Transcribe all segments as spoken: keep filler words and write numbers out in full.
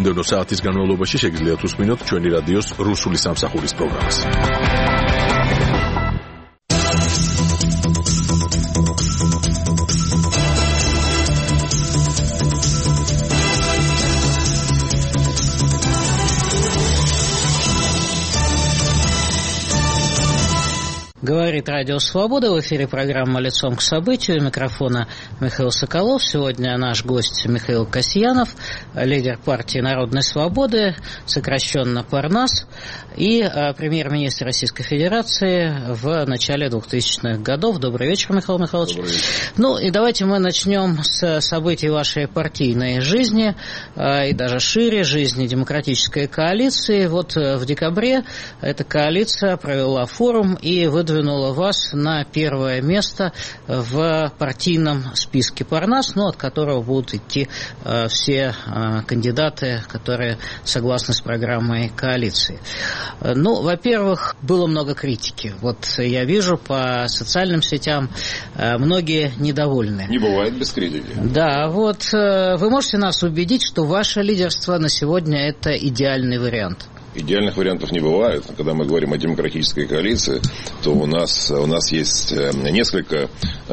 მომდევნო საათის განმავლობაში შეგიძლიათ უსმინოთ ჩვენი რადიოს რუსული სამსახურის პროგრამას. Говорит Радио Свобода, в эфире программа «Лицом к событию», у микрофона Михаил Соколов. Сегодня наш гость Михаил Касьянов, лидер партии «Народной свободы», сокращенно ПАРНАС, и а, премьер-министр Российской Федерации в начале двухтысячных годов. Добрый вечер, Михаил Михайлович. Добрый вечер. Ну и давайте мы начнем с событий вашей партийной жизни, а, и даже шире, жизни демократической коалиции. Вот в декабре эта коалиция провела форум и выдвинула выдвинула вас на первое место в партийном списке ПАРНАС, ну, от которого будут идти э, все э, кандидаты, которые согласны с программой коалиции. Ну, во-первых, было много критики. Вот я вижу по социальным сетям э, многие недовольны. Не бывает без критики. Да, вот э, вы можете нас убедить, что ваше лидерство на сегодня – это идеальный вариант? Идеальных вариантов не бывает. Когда мы говорим о демократической коалиции, то у нас, у нас есть несколько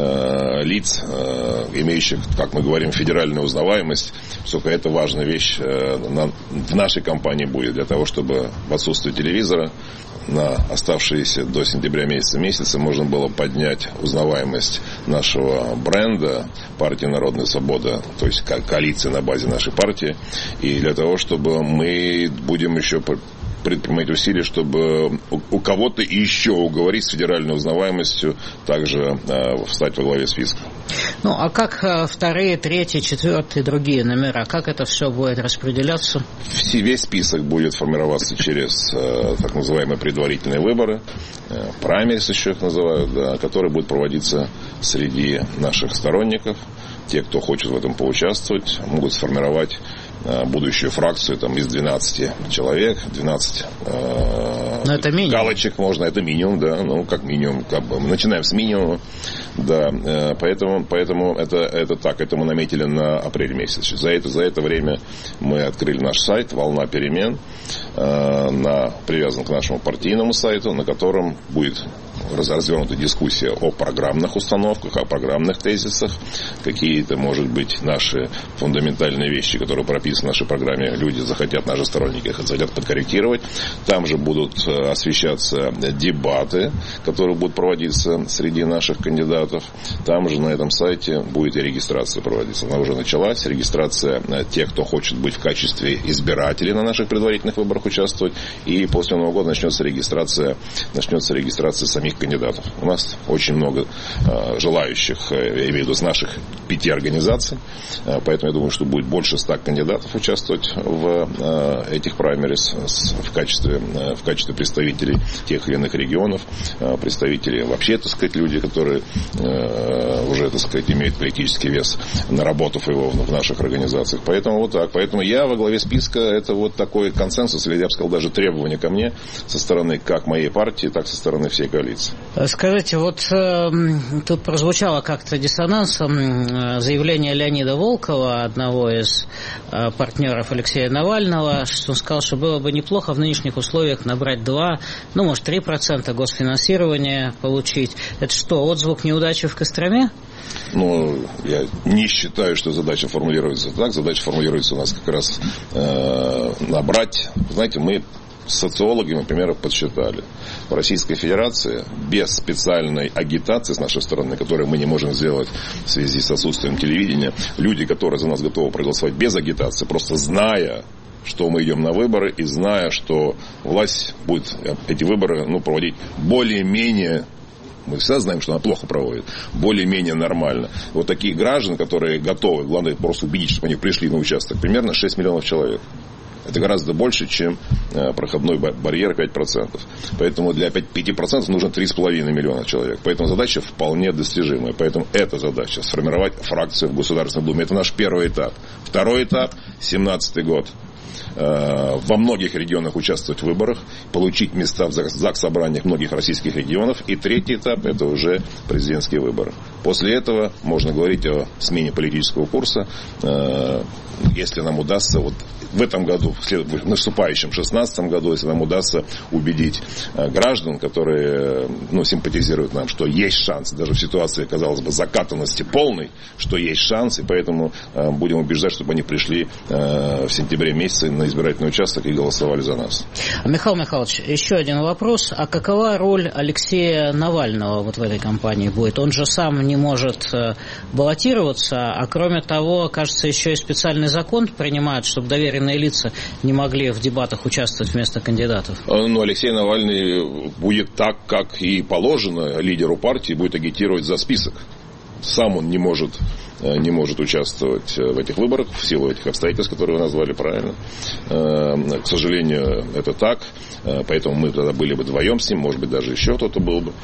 э, лиц, э, имеющих, как мы говорим, федеральную узнаваемость. Поскольку это важная вещь э, на, в нашей кампании будет, для того, чтобы в отсутствие телевизора на оставшиеся до сентября месяца месяца можно было поднять узнаваемость нашего бренда партии «Народная свобода», то есть ко- коалиции на базе нашей партии, и для того, чтобы мы будем еще предпринимать усилия, чтобы у, у кого-то еще уговорить с федеральной узнаваемостью также э, встать во главе списка. Ну, а как э, вторые, третьи, четвертые, другие номера, как это все будет распределяться? Все, весь список будет формироваться через э, так называемые предварительные выборы, э, праймерис еще их называют, да, которые будут проводиться среди наших сторонников. Те, кто хочет в этом поучаствовать, могут сформировать э, будущую фракцию там, из двенадцати человек, двенадцать э, это галочек можно, это минимум, да, ну, как минимум, как бы, мы начинаем с минимума, да, э, поэтому, поэтому это, это так, это мы наметили на апрель месяц. За это, за это время мы открыли наш сайт «Волна перемен», э, на, привязан к нашему партийному сайту, на котором будет развернута дискуссия о программных установках, о программных тезисах, какие-то, может быть, наши фундаментальные вещи, которые прописаны в нашей программе, люди захотят, наши сторонники их захотят подкорректировать. Там же будут освещаться дебаты, которые будут проводиться среди наших кандидатов. Там же на этом сайте будет и регистрация проводиться. Она уже началась. Регистрация тех, кто хочет быть в качестве избирателей на наших предварительных выборах участвовать. И после Нового года начнется регистрация, начнется регистрация самих кандидатов. У нас очень много э, желающих, э, я имею в виду, с наших пяти организаций. Э, поэтому я думаю, что будет больше ста кандидатов участвовать в э, этих праймерис в качестве, э, в качестве представителей тех или иных регионов, э, представителей вообще, так сказать, люди, которые э, уже, так сказать, имеют политический вес, наработав его в, в наших организациях. Поэтому вот так. Поэтому я во главе списка, это вот такой консенсус, или я бы сказал, даже требование ко мне со стороны как моей партии, так и со стороны всей коалиции. Скажите, вот э, тут прозвучало как-то диссонансом э, заявление Леонида Волкова, одного из э, партнеров Алексея Навального, что он сказал, что было бы неплохо в нынешних условиях набрать два, ну, может, три процента госфинансирования получить. Это что, отзвук неудачи в Костроме? Ну, я не считаю, что задача формулируется так. Задача формулируется у нас как раз э, набрать, знаете, мы социологи, например, подсчитали. В Российской Федерации без специальной агитации с нашей стороны, которую мы не можем сделать в связи с отсутствием телевидения, люди, которые за нас готовы проголосовать без агитации, просто зная, что мы идем на выборы и зная, что власть будет эти выборы ну, проводить более-менее, мы всегда знаем, что она плохо проводит, более-менее нормально. Вот такие граждане, которые готовы, главное просто убедить, чтобы они пришли на участок, примерно шесть миллионов человек. Это гораздо больше, чем проходной барьер пять процентов. Поэтому для пяти процентов нужно три с половиной миллиона человек. Поэтому задача вполне достижимая. Поэтому эта задача, сформировать фракцию в Государственной Думе, это наш первый этап. Второй этап, семнадцатый год. во многих регионах участвовать в выборах, получить места в заксобраниях многих российских регионов. И третий этап – это уже президентские выборы. После этого можно говорить о смене политического курса, если нам удастся вот в этом году, в наступающем шестнадцатом году, если нам удастся убедить граждан, которые ну, симпатизируют нам, что есть шанс, даже в ситуации, казалось бы, закатанности полной, что есть шанс, и поэтому будем убеждать, чтобы они пришли в сентябре месяце на избирательный участок и голосовали за нас. Михаил Михайлович, еще один вопрос. А какова роль Алексея Навального вот в этой кампании будет? Он же сам не может баллотироваться, а кроме того, кажется, еще и специальный закон принимают, чтобы доверенные лица не могли в дебатах участвовать вместо кандидатов. Ну, Алексей Навальный будет так, как и положено лидеру партии, будет агитировать за список. Сам он не может, не может участвовать в этих выборах в силу этих обстоятельств, которые вы назвали правильно. К сожалению, это так. Поэтому мы тогда были бы вдвоем с ним, может быть, даже еще кто-то был бы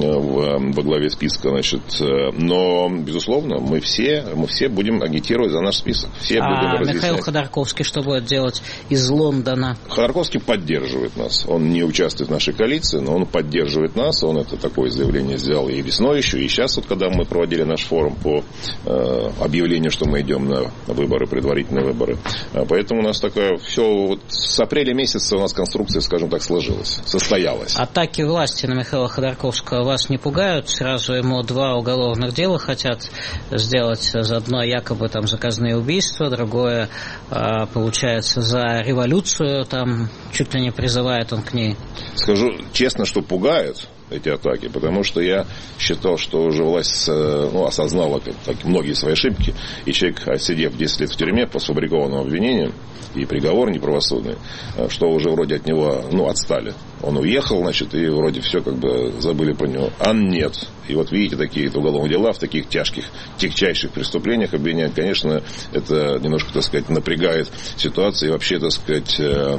во главе списка. Значит. Но, безусловно, мы все, мы все будем агитировать за наш список. Все а будем разъяснять. Михаил Ходорковский что будет делать из Лондона? Ходорковский поддерживает нас. Он не участвует в нашей коалиции, но он поддерживает нас. Он это такое заявление сделал и весной еще, и сейчас, вот, когда мы проводили наш форум по э, объявлению, что мы идем на выборы, предварительные выборы. Поэтому у нас такая все вот с апреля месяца у нас конструкция, скажем так, сложилась, состоялась. Атаки власти на Михаила Ходорковского вас не пугают? Сразу ему два уголовных дела хотят сделать. За одно якобы там заказные убийства, другое, э, получается, за революцию, там чуть ли не призывает он к ней. Скажу честно, что пугает эти атаки, потому что я считал, что уже власть ну, осознала так, многие свои ошибки, и человек, отсидев десять лет в тюрьме по сфабрикованным обвинениям, и приговор неправосудный, что уже вроде от него ну, отстали. Он уехал, значит, и вроде все как бы забыли про него. А нет. И вот видите, такие уголовные дела в таких тяжких, тягчайших преступлениях обвиняют. Конечно, это немножко, так сказать, напрягает ситуацию и вообще, так сказать,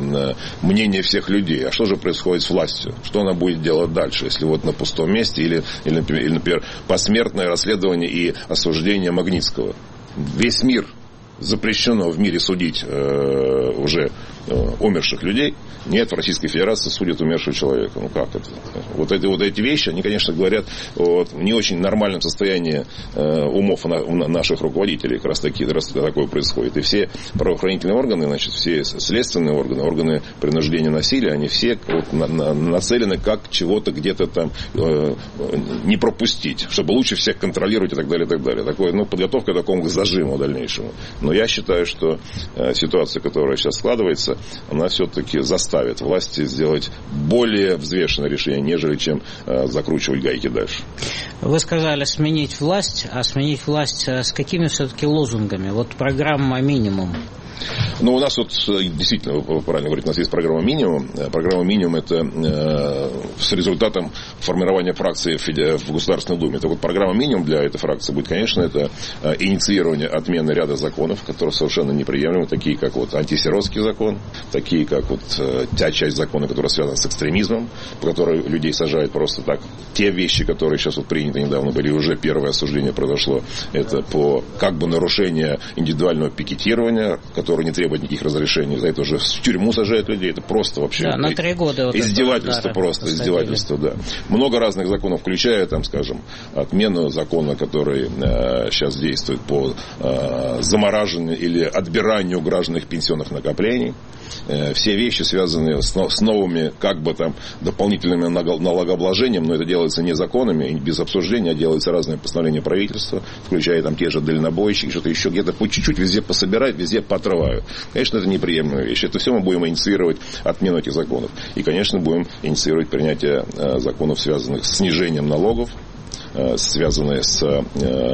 мнение всех людей. А что же происходит с властью? Что она будет делать дальше, если вот на пустом месте или, или, или например, посмертное расследование и осуждение Магнитского? Весь мир запрещено в мире судить э, уже э, умерших людей. Нет, в Российской Федерации судят умершего человека. Ну как это? Вот эти, вот эти вещи, они, конечно, говорят о не очень нормальном состоянии э, умов на, на наших руководителей. Как раз, таки, раз такое происходит. И все правоохранительные органы, значит, все следственные органы, органы принуждения насилия, они все вот, на, на, нацелены как чего-то где-то там э, не пропустить, чтобы лучше всех контролировать и так далее, и так далее. Такое, ну, подготовка к такому зажиму дальнейшему. Но я считаю, что э, ситуация, которая сейчас складывается, она все-таки заставит власти сделать более взвешенное решение, нежели чем э, закручивать гайки дальше. Вы сказали сменить власть, а сменить власть с какими все-таки лозунгами? Вот программа «Минимум». Ну, у нас вот, действительно, вы правильно говорите, у нас есть программа «Минимум». Программа «Минимум» — это э, с результатом формирования фракции в Государственной Думе. Это вот программа «Минимум» для этой фракции будет, конечно, это э, инициирование отмены ряда законов, которые совершенно неприемлемы, такие как вот антисиротский закон, такие как вот э, та часть закона, которая связана с экстремизмом, по которой людей сажают просто так. Те вещи, которые сейчас вот приняты недавно были, уже первое осуждение произошло, это по как бы нарушение индивидуального пикетирования, которое не требует никаких разрешений, за это уже в тюрьму сажают людей, это просто вообще да, на три года вот издевательство, это, просто посадили. Издевательство, да. Много разных законов, включая, там, скажем, отмену закона, который э, сейчас действует по э, замораживанию или отбиранию гражданных пенсионных накоплений. Э, все вещи, связанные с, с новыми, как бы там, дополнительными налогообложениями, но это делается не законами, без обсуждения, а делаются разные постановления правительства, включая там те же дальнобойщики, что-то еще где-то по чуть-чуть везде пособирать, везде потрывать. Конечно, это неприемлемая вещь. Это все мы будем инициировать отмену этих законов. И, конечно, будем инициировать принятие э, законов, связанных с снижением налогов, э, связанные с э,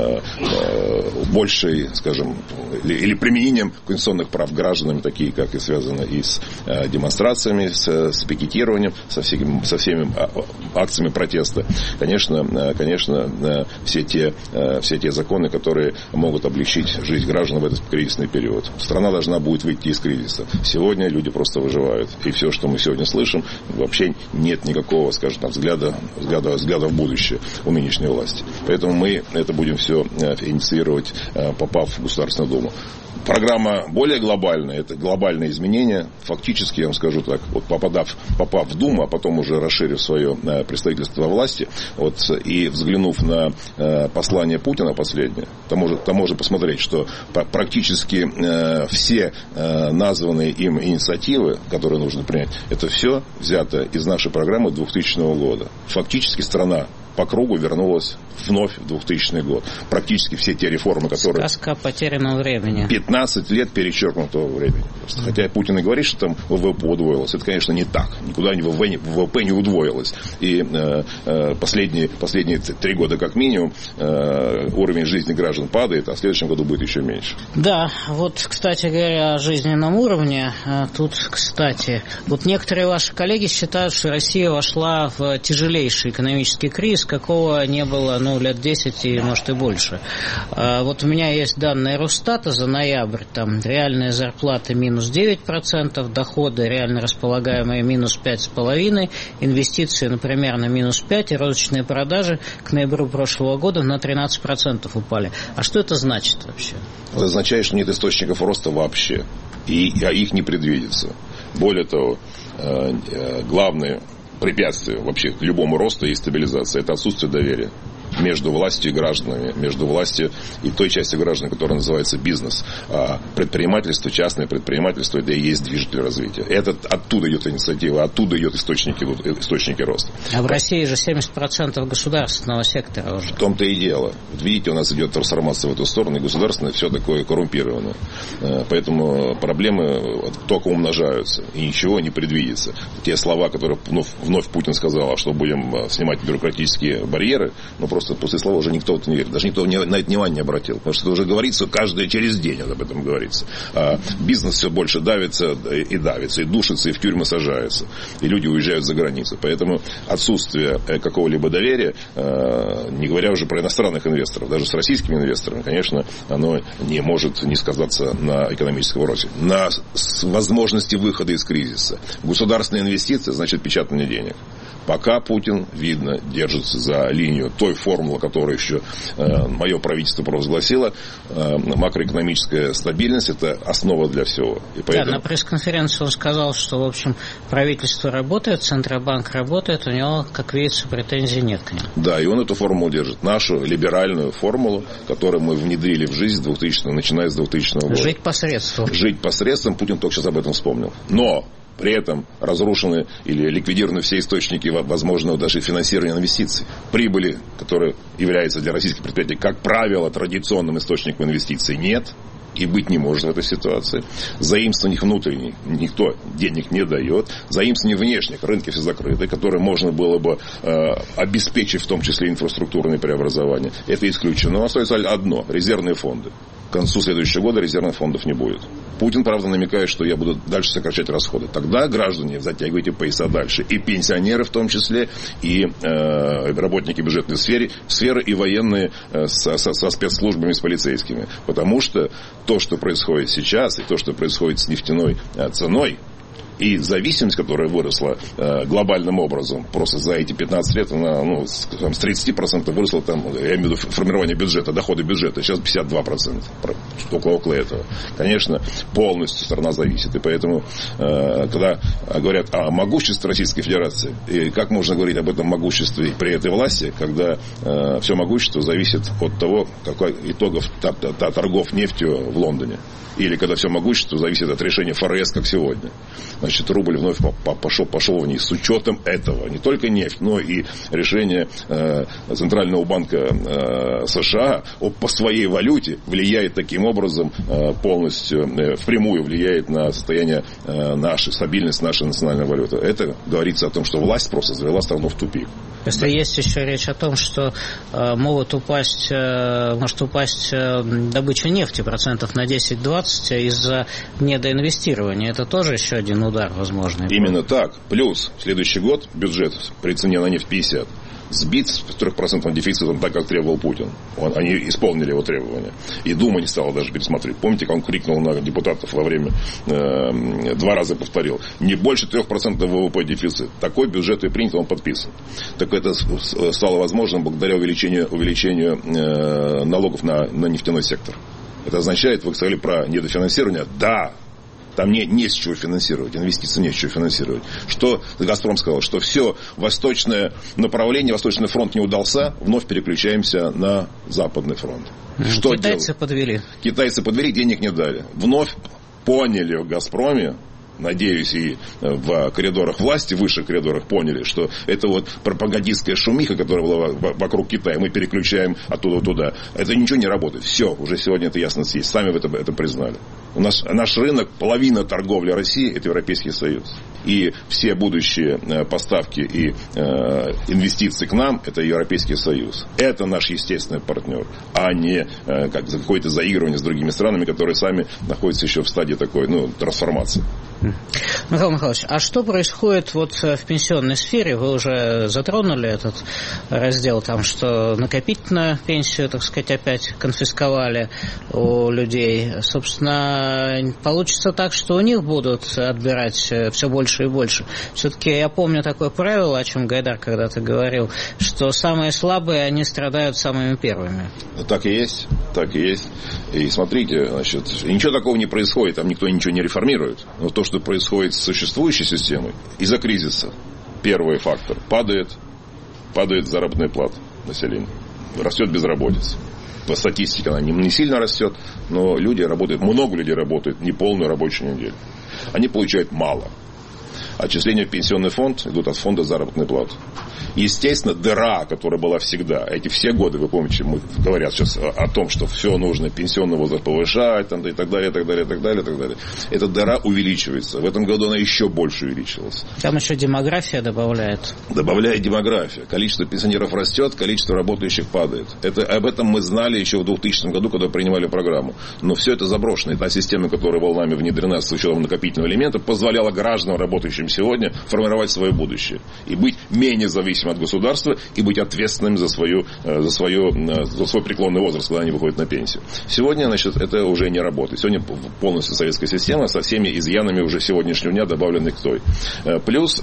э, большей, скажем, или, или применением конституционных прав гражданами, такие, как и связаны и с э, демонстрациями, с, с пикетированием, со всеми, со всеми акциями протеста. Конечно, э, конечно э, все, те, э, все те законы, которые могут облегчить жизнь граждан в этот кризисный период. Страна должна будет выйти из кризиса. Сегодня люди просто выживают. И все, что мы сегодня слышим, вообще нет никакого, скажем так, взгляда, взгляда, взгляда в будущее у нынешней власти. Поэтому мы это будем все инициировать попав в Государственную Думу. Программа более глобальная, это глобальные изменения. Фактически, я вам скажу так, вот попадав, попав в Думу, а потом уже расширив свое представительство во власти, вот, и взглянув на э, послание Путина последнее, там можно, там можно посмотреть, что практически э, все э, названные им инициативы, которые нужно принять, это все взято из нашей программы двухтысячного года. Фактически страна по кругу вернулась вновь в двухтысячный год. Практически все те реформы, которые... Сказка потерянного времени. пятнадцать лет перечеркнутого времени. Просто. Хотя Путин и говорит, что там ВВП удвоилось. Это, конечно, не так. Никуда ВВП не удвоилось. И э, э, последние, последние три года как минимум э, уровень жизни граждан падает, а в следующем году будет еще меньше. Да, вот, кстати говоря, о жизненном уровне. Тут, кстати, вот некоторые ваши коллеги считают, что Россия вошла в тяжелейший экономический кризис, какого не было, ну, лет десять и, может, и больше. А вот у меня есть данные Росстата за ноябрь. Там реальные зарплаты минус девять процентов, доходы реально располагаемые минус пять целых пять десятых процента, инвестиции, например, на минус пять процентов, и розничные продажи к ноябрю прошлого года на тринадцать процентов упали. А что это значит вообще? Это означает, что нет источников роста вообще. И, а их не предвидится. Более того, главное препятствие вообще к любому росту и стабилизации – это отсутствие доверия между властью и гражданами, между властью и той частью граждан, которая называется бизнес. А предпринимательство, частное предпринимательство – это и есть движитель развития. Это оттуда идет инициатива, оттуда идет источники, источники роста. А в России же семьдесят процентов государственного сектора уже. В том-то и дело. Вот видите, у нас идет трансформация в эту сторону, и государственное все такое коррумпированное. Поэтому проблемы только умножаются, и ничего не предвидится. Те слова, которые ну, вновь Путин сказал, что будем снимать бюрократические барьеры, ну просто после слова уже никто в это не верит. Даже никто на это внимание не обратил. Потому что это уже говорится, каждый через день об этом говорится. А бизнес все больше давится и давится, и душится, и в тюрьмы сажается. И люди уезжают за границу. Поэтому отсутствие какого-либо доверия, не говоря уже про иностранных инвесторов, даже с российскими инвесторами, конечно, оно не может не сказаться на экономическом росте. На возможности выхода из кризиса. Государственные инвестиции, значит, печатание денег. Пока Путин, видно, держится за линию той формулы, которую еще э, мое правительство провозгласило. Э, макроэкономическая стабильность – это основа для всего. И поэтому... Да, на пресс-конференции он сказал, что, в общем, правительство работает, Центробанк работает, у него, как видится, претензий нет к нему. Да, и он эту формулу держит. Нашу либеральную формулу, которую мы внедрили в жизнь двухтысячного, начиная с двухтысячного года. Жить посредством. Жить посредством. Путин только сейчас об этом вспомнил. Но... При этом разрушены или ликвидированы все источники возможного даже финансирования инвестиций. Прибыли, которая является для российских предприятий, как правило, традиционным источником инвестиций, нет. И быть не может в этой ситуации. Заимствований внутренних никто денег не дает. Заимствований внешних, рынки все закрыты, которые можно было бы э, обеспечить, в том числе инфраструктурные преобразования. Это исключено. Остается одно – резервные фонды. К концу следующего года резервных фондов не будет. Путин, правда, намекает, что я буду дальше сокращать расходы. Тогда, граждане, затягивайте пояса дальше. И пенсионеры в том числе, и э, работники бюджетной сферы, сферы и военные э, со, со, со спецслужбами, с полицейскими. Потому что то, что происходит сейчас, и то, что происходит с нефтяной э, ценой, и зависимость, которая выросла э, глобальным образом, просто за эти пятнадцать лет, она ну, с, там, с тридцати процентов выросла, там, я имею в виду формирование бюджета, доходы бюджета, сейчас пятьдесят два процента, около, около этого. Конечно, полностью страна зависит. И поэтому, э, когда говорят о могуществе Российской Федерации, и как можно говорить об этом могуществе при этой власти, когда э, все могущество зависит от того, какой итогов торгов нефтью в Лондоне. Или когда все могущество зависит от решения ФРС, как сегодня. Значит, рубль вновь пошел, пошел вниз. С учетом этого не только нефть, но и решение э, Центрального банка э, США о, по своей валюте влияет таким образом э, полностью, э, впрямую влияет на состояние э, нашей, стабильность нашей национальной валюты. Это говорится о том, что власть просто завела страну в тупик. Если да. Есть еще речь о том, что э, могут упасть, э, может упасть э, добыча нефти процентов на десять-двадцать из-за недоинвестирования. Это тоже еще один удар возможный. Именно так. Плюс следующий год бюджет при цене на нефть пятьдесят сбит с трехпроцентным дефицитом, так как требовал Путин. Он, они исполнили его требования. И Дума не стала даже пересмотреть. Помните, как он крикнул на депутатов во время, э, два раза повторил, не больше трех процентов ВВП дефицит. Такой бюджет и принят, он подписан. Так это стало возможным благодаря увеличению, увеличению э, налогов на, на нефтяной сектор. Это означает, вы сказали про недофинансирование. Да, там не, не с чего финансировать, инвестиции не с чего финансировать. Что «Газпром» сказал, что все, восточное направление, Восточный фронт не удался, вновь переключаемся на Западный фронт. Что Китайцы делать? подвели. Китайцы подвели, денег не дали. Вновь поняли в «Газпроме», надеюсь, и в коридорах власти, в высших коридорах поняли, что это вот пропагандистская шумиха, которая была вокруг Китая, мы переключаем оттуда туда. Это ничего не работает. Все, уже сегодня это ясно есть. Сами это, это признали. У нас, наш рынок, половина торговли России – это Европейский Союз. И все будущие поставки и э, инвестиции к нам – это Европейский Союз. Это наш естественный партнер, а не э, как, какое-то заигрывание с другими странами, которые сами находятся еще в стадии такой, ну, трансформации. Михаил Михайлович, а что происходит вот в пенсионной сфере? Вы уже затронули этот раздел, там, что накопительную пенсию, так сказать, опять конфисковали у людей. Собственно, получится так, что у них будут отбирать все больше и больше. Все-таки я помню такое правило, о чем Гайдар когда-то говорил, что самые слабые, они страдают самыми первыми. Так и есть, так и есть. И смотрите, значит, ничего такого не происходит, там никто ничего не реформирует. Но то, что происходит с существующей системой, из-за кризиса, первый фактор, падает, падает заработная плата населения, растет безработица. По статистике она не, не сильно растет, но люди работают, много людей работают неполную рабочую неделю. Они получают мало. Отчисления в пенсионный фонд идут от фонда заработной платы. Естественно, дыра, которая была всегда, эти все годы, вы помните, мы говорят сейчас о том, что все нужно, пенсионный возраст повышать, там, и так далее, и так далее, и так далее, и так далее. Эта дыра увеличивается. В этом году она еще больше увеличилась. Там еще демография добавляет. Добавляет демография. Количество пенсионеров растет, количество работающих падает. Это, об этом мы знали еще в двухтысячном году, когда принимали программу. Но все это заброшено. И та система, которая волнами внедрена с учетом накопительного элемента, позволяла гражданам, работающим сегодня, формировать свое будущее. И быть менее зависимым от государства и быть ответственным за, свою, за, свою, за свой преклонный возраст, когда они выходят на пенсию. Сегодня, значит, это уже не работает. Сегодня полностью советская система со всеми изъянами уже сегодняшнего дня добавлены к той. Плюс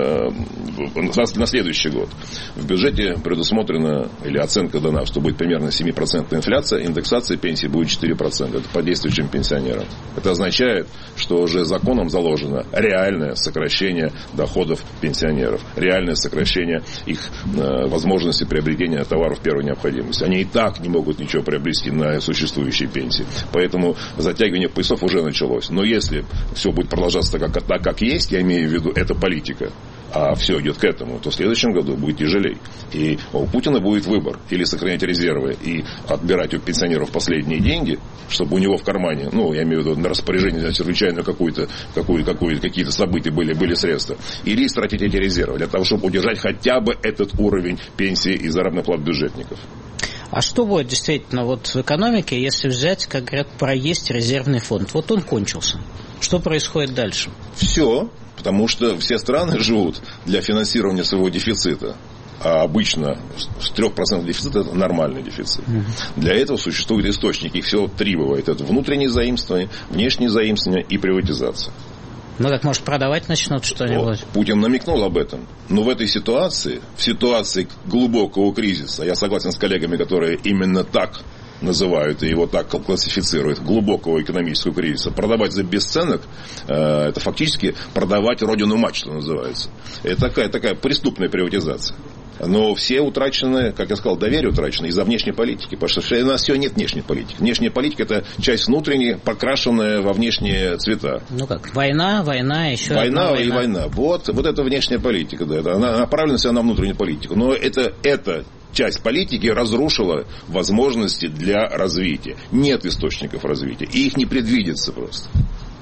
на следующий год в бюджете предусмотрена или оценка дана, что будет примерно семь процентов инфляция, индексация пенсии будет четыре процента. Это по действующим пенсионерам. Это означает, что уже законом заложено реальное сокращение доходов пенсионеров, реальное сокращение их э, возможности приобретения товаров первой необходимости. Они и так не могут ничего приобрести на существующей пенсии. Поэтому затягивание поясов уже началось. Но если все будет продолжаться так, как, так, как есть, я имею в виду, это политика, а все идет к этому, то в следующем году будет тяжелее. И у Путина будет выбор. Или сохранять резервы и отбирать у пенсионеров последние деньги, чтобы у него в кармане, ну, я имею в виду, на распоряжение чрезвычайно какую-то, какую, какую, какие-то события были, были средства. Или тратить эти резервы для того, чтобы удержать хотя бы этот уровень пенсии и заработных плат бюджетников. А что будет действительно вот в экономике, если взять, как говорят, проесть резервный фонд? Вот он кончился. Что происходит дальше? Все. Потому что все страны живут для финансирования своего дефицита. А обычно трех процентов дефицита – это нормальный дефицит. Uh-huh. Для этого существуют источники. Их всего три бывает. Это внутренние заимствования, внешние заимствования и приватизация. Ну так, может, продавать начнут что-нибудь? Вот. Путин намекнул об этом. Но в этой ситуации, в ситуации глубокого кризиса, я согласен с коллегами, которые именно так называют и его так классифицируют, глубокого экономического кризиса, продавать за бесценок, э, это фактически продавать родину мать, что называется. Это такая, такая преступная приватизация. Но все утрачены, как я сказал, доверие утрачено из-за внешней политики. Потому что у нас все нет внешней политики. Внешняя политика – это часть внутренней, покрашенная во внешние цвета. Ну как, война, война, еще война одна и война. война. Вот, вот это внешняя политика. Да, это, она направлена вся на внутреннюю политику. Но это, это часть политики разрушила возможности для развития. Нет источников развития. И их не предвидится просто.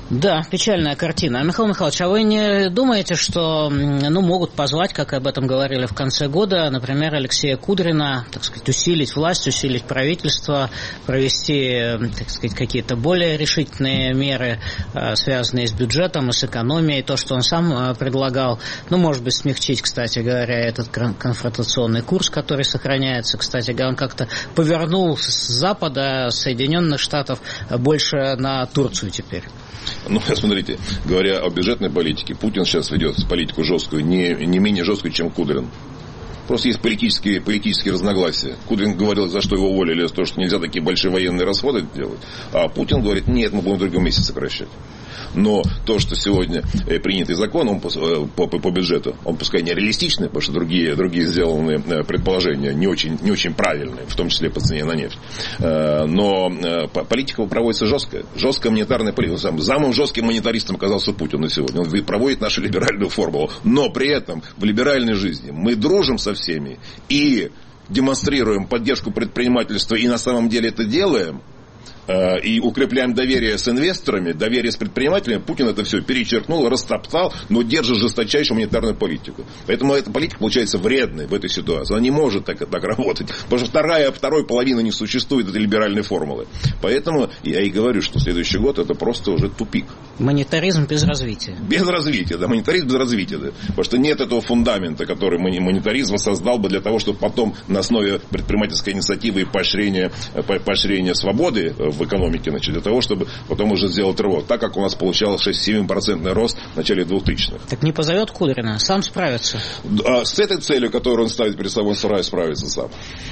Да, печальная картина. Михаил Михайлович, а вы не думаете, что ну, могут позвать, как об этом говорили в конце года, например, Алексея Кудрина, так сказать, усилить власть, усилить правительство, провести, так сказать, какие-то более решительные меры, связанные с бюджетом и с экономией, то, что он сам предлагал, ну, может быть, смягчить, кстати говоря, этот конфронтационный курс, который сохраняется. Кстати говоря, он как-то повернул с Запада, с Соединенных Штатов, больше на Турцию теперь. Ну, смотрите, говоря о бюджетной политике, Путин сейчас ведет политику жесткую, не, не менее жесткую, чем Кудрин. Просто есть политические, политические разногласия. Кудрин говорил, за что его уволили, за то, что нельзя такие большие военные расходы делать. А Путин говорит, нет, мы будем в другом месяце сокращать. Но то, что сегодня принятый закон он, по, по, по бюджету, он пускай не реалистичный, потому что другие, другие сделанные предположения не очень, не очень правильные, в том числе по цене на нефть. Но политика проводится жесткая. Жесткая монетарная политика. Самым жестким монетаристом оказался Путин на сегодня. Он проводит нашу либеральную формулу. Но при этом в либеральной жизни мы дружим со всеми и демонстрируем поддержку предпринимательства, и на самом деле это делаем, и укрепляем доверие с инвесторами, доверие с предпринимателями. Путин это все перечеркнул, растоптал, но держит жесточайшую монетарную политику. Поэтому эта политика получается вредной в этой ситуации. Она не может так, так работать. Потому что вторая, второй половины не существует этой либеральной формулы. Поэтому я и говорю, что следующий год это просто уже тупик. Монетаризм без развития. Без развития, да. Монетаризм без развития, да. Потому что нет этого фундамента, который монетаризм создал бы для того, чтобы потом на основе предпринимательской инициативы и поощрения, поощрения свободы в экономике, значит, для того, чтобы потом уже сделать рывок. Так как у нас получалось шесть-семь процентов рост в начале двухтысячных. Так не позовет Кудрина, сам справится. А с этой целью, которую он ставит перед собой, старается справиться сам.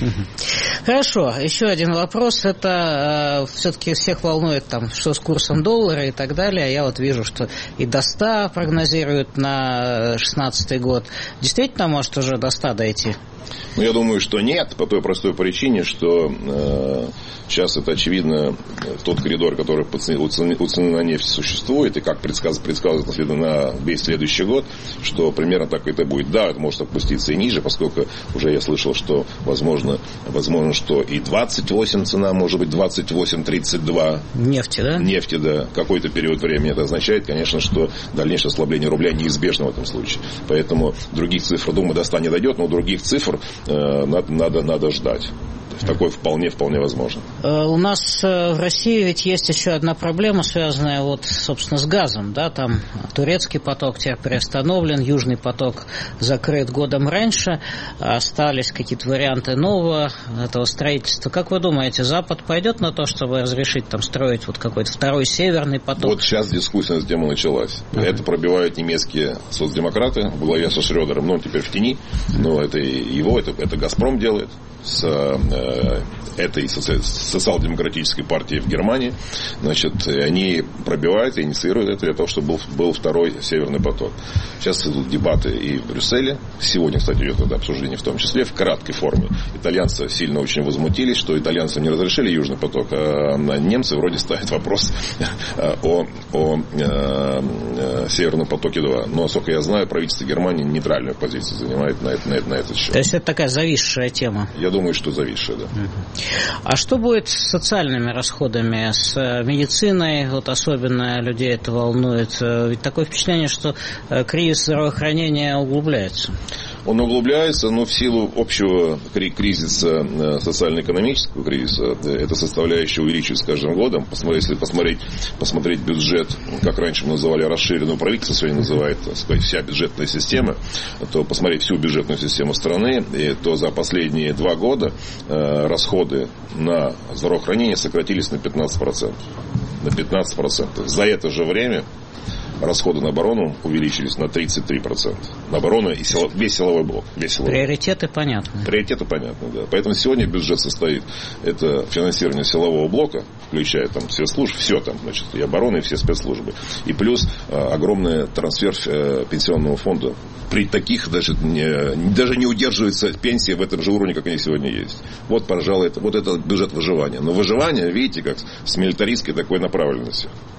Хорошо. Еще один вопрос. Это э, все-таки всех волнует, там, что с курсом доллара и так далее. Я вот вижу, что и до ста прогнозируют на шестнадцатый год. Действительно, может уже до ста дойти? Ну, я думаю, что нет, по той простой причине, что э, сейчас это, очевидно, тот коридор, который по цене, у, цены, у цены на нефть существует, и как предсказ, предсказывается на весь следующий год, что примерно так это будет. Да, это может опуститься и ниже, поскольку уже я слышал, что возможно, возможно, что и двадцать восемь цена, может быть, двадцать восемь тридцать два. Нефти, да? Нефти, да. Какой-то период времени это означает, конечно, что дальнейшее ослабление рубля неизбежно в этом случае. Поэтому других цифр, думаю, до ста не дойдет, но других цифр Надо, надо, надо ждать. Такое вполне, вполне возможно. У нас в России ведь есть еще одна проблема, связанная вот, собственно, с газом. Да? Там турецкий поток теперь приостановлен, южный поток закрыт годом раньше. Остались какие-то варианты нового этого строительства. Как вы думаете, Запад пойдет на то, чтобы разрешить там строить вот какой-то второй северный поток? Вот сейчас дискуссия на эту тему началась. Uh-huh. Это пробивают немецкие соцдемократы в главе со Шрёдером, но он теперь в тени. Но это его, это, это «Газпром» делает с э, этой соци- социал-демократической партией в Германии. Значит, они пробивают и инициируют это для того, чтобы был, был второй северный поток. Сейчас идут дебаты и в Брюсселе. Сегодня, кстати, идет это обсуждение в том числе в краткой форме. Итальянцы сильно очень возмутились, что итальянцам не разрешили южный поток, а немцы вроде ставят вопрос о, о, о северном потоке два. Но, насколько я знаю, правительство Германии нейтральную позицию занимает на, это, на, это, на этот счет. То есть это такая зависшая тема? Я думаю, что зависшая, да. А что будет с социальными расходами, с медициной? Вот особенно людей это волнует. Ведь такое впечатление, что кризис здравоохранения углубляется. Он углубляется, но в силу общего кризиса, социально-экономического кризиса, эта составляющая увеличивается с каждым годом. Посмотреть, если посмотреть, посмотреть бюджет, как раньше мы называли расширенную, правительство сегодня называет, так сказать, вся бюджетная система, то посмотреть всю бюджетную систему страны, и то за последние два года э, расходы на здравоохранение сократились на пятнадцать процентов. На пятнадцать процентов. За это же время расходы на оборону увеличились на тридцать три процента. На оборону и сило, весь силовой блок. Весь силовой Приоритеты блок. понятны. Приоритеты понятны, да. Поэтому сегодня бюджет состоит, это финансирование силового блока, включая там спецслужб, все там, значит, и обороны, и все спецслужбы. И плюс э, огромный трансфер э, пенсионного фонда. При таких даже не, даже не удерживается пенсия в этом же уровне, как они сегодня есть. Вот, пожалуй, это, вот это бюджет выживания. Но выживание, видите, как с милитаристской такой направленностью.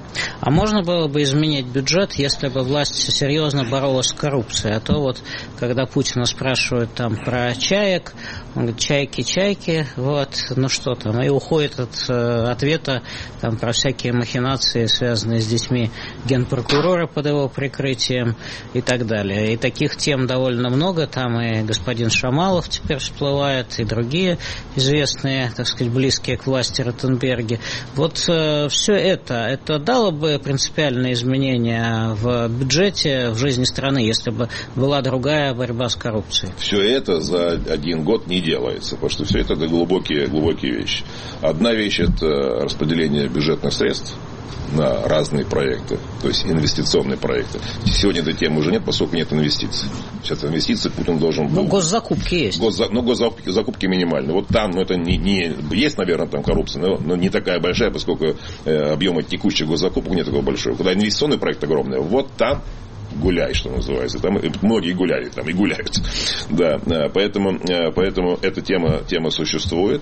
А можно было бы изменить бюджет, если бы власть серьезно боролась с коррупцией? А то вот, когда Путина спрашивают там про чаек, он говорит, чайки, чайки, вот, ну что там, и уходит от э, ответа там про всякие махинации, связанные с детьми генпрокурора под его прикрытием и так далее. И таких тем довольно много, там и господин Шамалов теперь всплывает, и другие известные, так сказать, близкие к власти Ротенберги. Вот э, все это, это дало бы принципиальные изменения в бюджете, в жизни страны, если бы была другая борьба с коррупцией? Все это за один год не делается, потому что все это глубокие, глубокие вещи. Одна вещь – это распределение бюджетных средств на разные проекты, то есть инвестиционные проекты. Сегодня этой темы уже нет, поскольку нет инвестиций. Сейчас инвестиции Путин должен был... Ну, госзакупки есть. Госза... Ну, госзакупки закупки минимальные. Вот там, ну, это не, не... Есть, наверное, там коррупция, но, но не такая большая, поскольку э, объемы текущих госзакупок не такого большого. Когда инвестиционный проект огромный, вот там гуляй, что называется. Там многие гуляли, там и гуляют. Да, поэтому, поэтому эта тема, тема существует.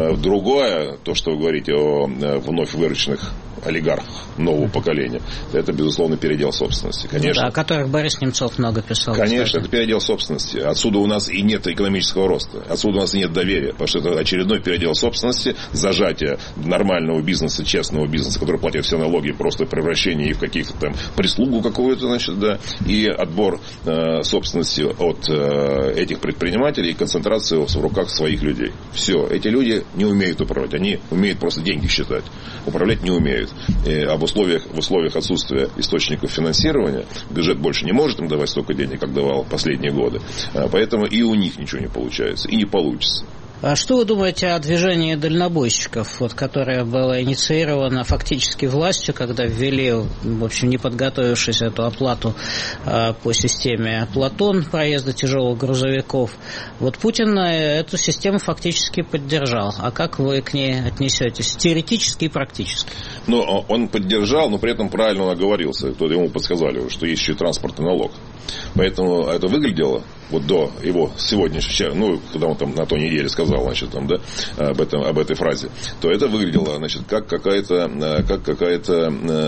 Другое, то, что вы говорите о вновь выращенных олигархах нового поколения, это, безусловно, передел собственности. Конечно, да, о которых Борис Немцов много писал. Конечно, кстати. Это передел собственности. Отсюда у нас и нет экономического роста. Отсюда у нас и нет доверия. Потому что это очередной передел собственности, зажатие нормального бизнеса, честного бизнеса, который платит все налоги, просто превращение их в каких-то там прислугу какую-то, значит, да, и отбор э, собственности от э, этих предпринимателей и концентрацию в руках своих людей. Все. Эти люди не умеют управлять. Они умеют просто деньги считать. Управлять не умеют. И об условиях, в условиях отсутствия источников финансирования бюджет больше не может им давать столько денег, как давал последние годы. Поэтому и у них ничего не получается. И не получится. А что вы думаете о движении дальнобойщиков, вот, которое было инициировано фактически властью, когда ввели, в общем, не подготовившись эту оплату э, по системе Платон проезда тяжелых грузовиков? Вот Путин эту систему фактически поддержал. А как вы к ней отнесетесь теоретически и практически? Ну, он поддержал, но при этом правильно оговорился. То ему подсказали, что есть еще транспортный налог. Поэтому это выглядело вот до его сегодняшнего, ну, когда он там на той неделе сказал, значит, там, да, об этом, об этой фразе, то это выглядело, значит, как какая-то, как какая-то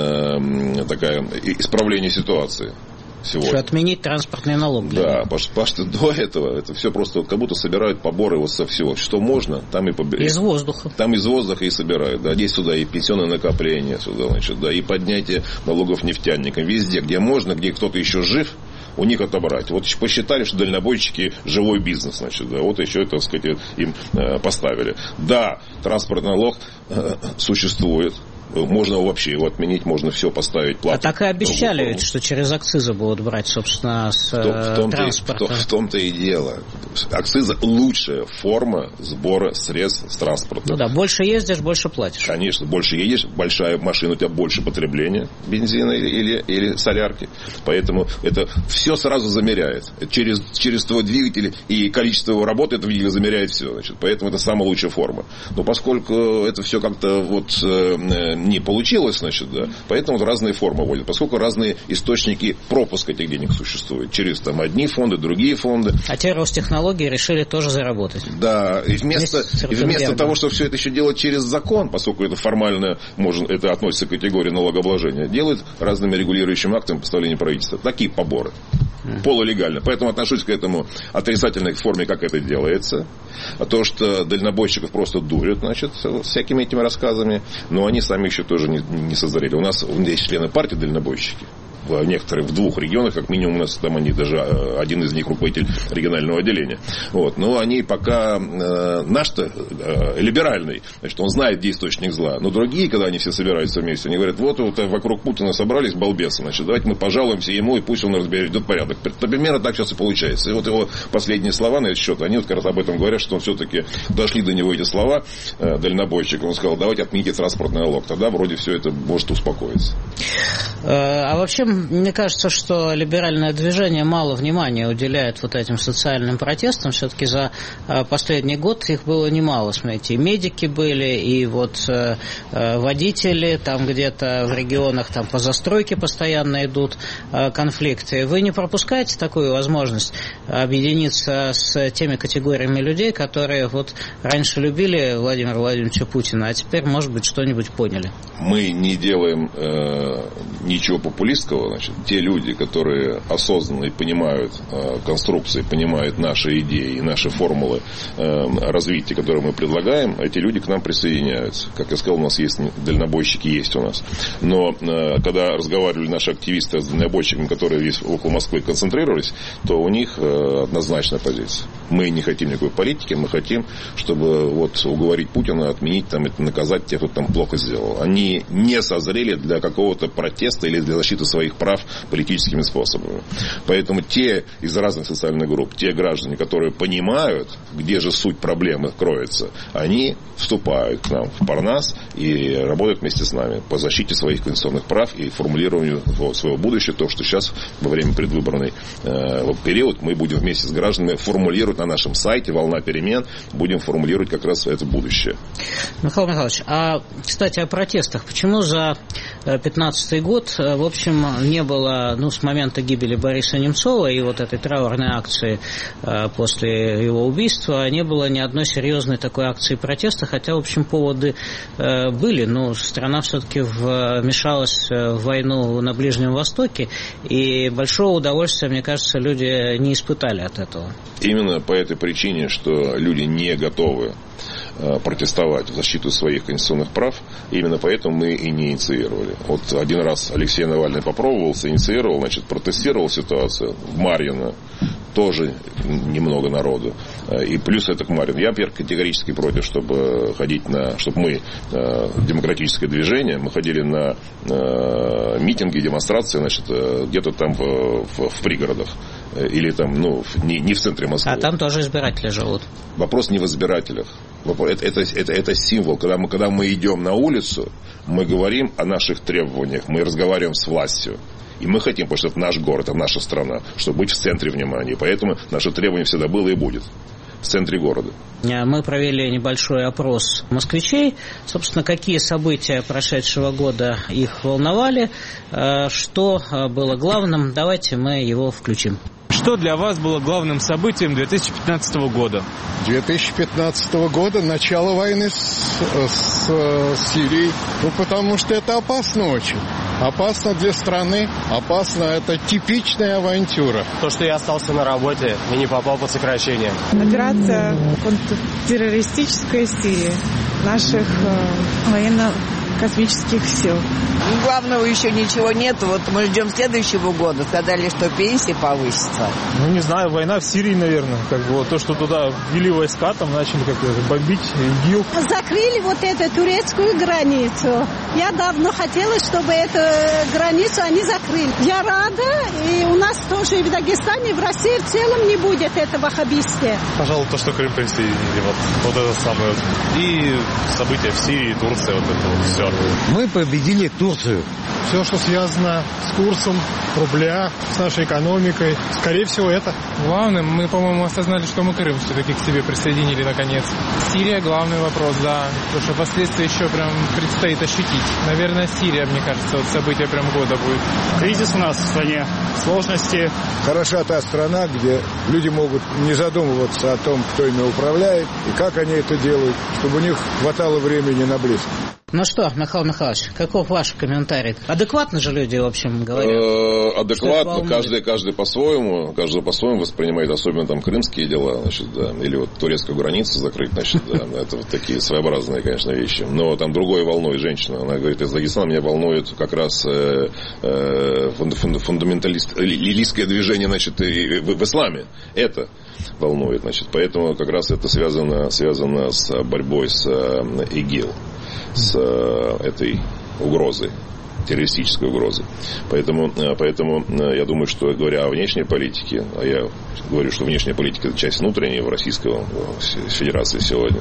э, такая исправление ситуации. Сегодня. Что отменить транспортный налог. Да, потому что до этого это все просто как будто собирают поборы вот со всего. Что можно, там и поберут. Из воздуха. Там из воздуха и собирают. Да. Здесь сюда и пенсионное накопление, сюда, значит, да, и поднятие налогов нефтяникам. Везде, где можно, где кто-то еще жив, у них отобрать. Вот посчитали, что дальнобойщики живой бизнес, значит, да, вот еще, так сказать, им э, поставили. Да, транспортный налог э, существует. Можно вообще его отменить, можно все поставить плату. А так и обещали ведь, что через акцизы будут брать, собственно, с в том, в том транспорта. В, в том-то и дело. Акцизы – лучшая форма сбора средств с транспорта. Ну да, больше ездишь, больше платишь. Конечно, больше едешь, большая машина, у тебя больше потребления бензина или, или, или солярки. Поэтому это все сразу замеряет. Через, через твой двигатель и количество его работы это двигатель замеряет все. Значит. Поэтому это самая лучшая форма. Но поскольку это все как-то вот не получилось, значит, да, поэтому вот разные формы вводят, поскольку разные источники пропуска этих денег существуют. Через там одни фонды, другие фонды. А те Ростехнологии решили тоже заработать. Да, и вместо, и вместо того, чтобы все это еще делать через закон, поскольку это формально можно, это относится к категории налогообложения, делают разными регулирующими актами постановления правительства. Такие поборы. Полулегально. Поэтому отношусь к этому отрицательной форме, как это делается. А то, что дальнобойщиков просто дурят, значит, всякими этими рассказами, но они сами еще тоже не, не созрели. У нас есть члены партии дальнобойщики. В некоторых, в двух регионах, как минимум, у нас там они даже, один из них руководитель регионального отделения. Вот. Но они пока, э, наш-то э, либеральный, значит, он знает, где источник зла. Но другие, когда они все собираются вместе, они говорят, вот, вот вокруг Путина собрались балбесы, значит, давайте мы пожалуемся ему, и пусть он разберет, идет порядок. Примерно так сейчас и получается. И вот его последние слова на этот счет, они вот как раз об этом говорят, что он все-таки дошли до него эти слова, э, дальнобойщик, он сказал, давайте отмените транспортный налог. Тогда вроде все это может успокоиться. А вообще, мне кажется, что либеральное движение мало внимания уделяет вот этим социальным протестам. Все-таки за последний год их было немало. Смотрите, и медики были, и вот водители, там где-то в регионах там по застройке постоянно идут конфликты. Вы не пропускаете такую возможность объединиться с теми категориями людей, которые вот раньше любили Владимира Владимировича Путина, а теперь, может быть, что-нибудь поняли? Мы не делаем э, ничего популистского. Значит, те люди, которые осознанно понимают конструкции, понимают наши идеи и наши формулы развития, которые мы предлагаем, эти люди к нам присоединяются. Как я сказал, у нас есть дальнобойщики, есть у нас. Но когда разговаривали наши активисты с дальнобойщиками, которые здесь около Москвы концентрировались, то у них однозначная позиция. Мы не хотим никакой политики, мы хотим, чтобы вот уговорить Путина, отменить, там, наказать тех, кто там плохо сделал. Они не созрели для какого-то протеста или для защиты своих прав политическими способами. Поэтому те из разных социальных групп, те граждане, которые понимают, где же суть проблемы кроется, они вступают к нам в Парнас и работают вместе с нами по защите своих конституционных прав и формулированию своего будущего. То, что сейчас во время предвыборный э, период мы будем вместе с гражданами формулировать на нашем сайте «Волна перемен», будем формулировать как раз это будущее. Михаил Михайлович, а, кстати, о протестах. Почему за пятнадцатый год, в общем, не было, ну, с момента гибели Бориса Немцова и вот этой траурной акции после его убийства, не было ни одной серьезной такой акции протеста, хотя, в общем, поводы были, но страна все-таки вмешалась в войну на Ближнем Востоке, и большого удовольствия, мне кажется, люди не испытали от этого. Именно по этой причине, что люди не готовы протестовать в защиту своих конституционных прав, именно поэтому мы и не инициировали. Вот один раз Алексей Навальный попробовался, инициировал, значит, протестировал ситуацию в Марьино, тоже немного народу. И плюс это к Марьино. Я, например, категорически против, чтобы ходить на, чтобы мы, демократическое движение, мы ходили на митинги, демонстрации, значит, где-то там в, в, в пригородах. Или там, ну, не, не в центре Москвы. А там тоже избиратели живут. Вопрос не в избирателях. Это, это, это, это символ. Когда мы, когда мы идем на улицу, мы говорим о наших требованиях, мы разговариваем с властью. И мы хотим, потому что это наш город, это наша страна, чтобы быть в центре внимания. Поэтому наше требование всегда было и будет в центре города. Мы провели небольшой опрос москвичей. Собственно, какие события прошедшего года их волновали, что было главным. Давайте мы его включим. Что для вас было главным событием две тысячи пятнадцатого года? две тысячи пятнадцатого года начало войны с, с, с Сирией. Ну, потому что это опасно очень. Опасно для страны. Опасно. Это типичная авантюра. То, что я остался на работе и не попал под сокращение. Операция контртеррористическая Сирии наших э, военно-космических сил. Главного еще ничего нет. Вот мы ждем следующего года. Сказали, что пенсии повысятся. Ну, не знаю, война в Сирии, наверное. Как бы вот то, что туда ввели войска, там начали как-то бомбить ИГИЛ. Закрыли вот эту турецкую границу. Я давно хотела, чтобы эту границу они закрыли. Я рада, и у нас тоже и в Дагестане, и в России в целом не будет этого хабисия. Пожалуй, то, что Крым присоединили. Вот, вот это самое. И события в Сирии, Турция, вот это вот все. Мы победили Турцию. Все, что связано с курсом рубля, с нашей экономикой, скорее всего, это. Главным, мы, по-моему, осознали, что мы Крым все-таки к себе присоединили наконец. Сирия — главный вопрос, да. Потому что последствия еще прям предстоит ощутить. Наверное, Сирия, мне кажется, вот событие прям года будет. Кризис у нас в стране, сложности. Хороша та страна, где люди могут не задумываться о том, кто ими управляет и как они это делают, чтобы у них хватало времени на близких. Ну что, Михаил Михайлович, каков ваш комментарий? Адекватно же люди, в общем, говорят? Адекватно, каждый, каждый по-своему, каждый по-своему воспринимает, особенно там крымские дела, значит, да, или вот турецкую границу закрыть, значит, да, это вот такие своеобразные, конечно, вещи. Но там другой волной женщина, она говорит, из Дагестана меня волнует как раз э, э, фундаменталистское движение, значит, и в, в исламе. Это волнует, значит, поэтому как раз это связано, связано с борьбой с э, ИГИЛ, с этой угрозой, террористической угрозой. Поэтому, поэтому я думаю, что, говоря о внешней политике, а я говорю, что внешняя политика – это часть внутренней в Российской Федерации сегодня,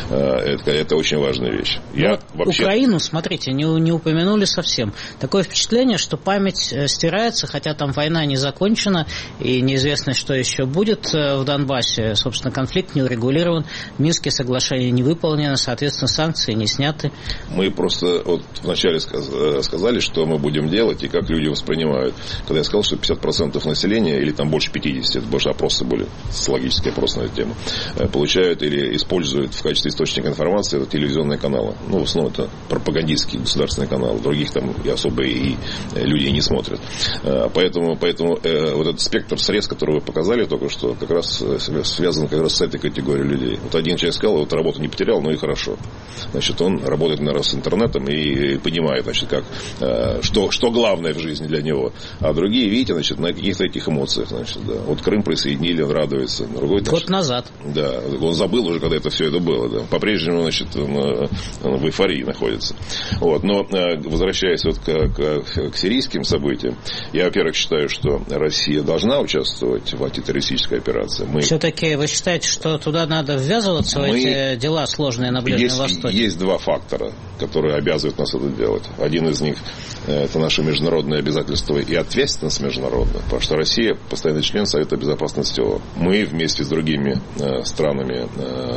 это, это очень важная вещь. Я вообще... Украину, смотрите, не, не упомянули совсем. Такое впечатление, что память стирается, хотя там война не закончена, и неизвестно, что еще будет в Донбассе. Собственно, конфликт не урегулирован, Минские соглашения не выполнены, соответственно, санкции не сняты. Мы просто вот вначале сказали, сказали, что мы будем делать и как люди воспринимают. Когда я сказал, что пятьдесят процентов населения, или там больше пятьдесят, это больше опросы были, социологические опросы на эту тему, получают или используют в качестве источника информации это телевизионные каналы. Ну, в основном это пропагандистские государственные каналы. Других там и особо и люди не смотрят. Поэтому, поэтому э, вот этот спектр средств, который вы показали только что, как раз связан как раз с этой категорией людей. Вот один человек сказал, вот работу не потерял, ну и хорошо. Значит, он работает, наверное, с интернетом и понимает, значит, как, э, что, что главное в жизни для него. А другие, видите, значит, на каких-то этих эмоциях. Значит, да. Вот Крым присоединили, он радуется. Другой, значит, год назад. Да, он забыл уже, когда это все это было. Да. По-прежнему, значит, он, он в эйфории находится. Вот. Но, э, возвращаясь вот к, к, к сирийским событиям, я, во-первых, считаю, что Россия должна участвовать в антитеррористической операции. Мы... Все-таки вы считаете, что туда надо ввязываться, Мы... в эти дела сложные на Ближнем есть, Востоке? Есть два фактора, которые обязывают нас это делать. Один из них – это наши международные обязательства и ответственность международная, потому что Россия – постоянный член Совета Безопасности ООН. Мы вместе с другими э, странами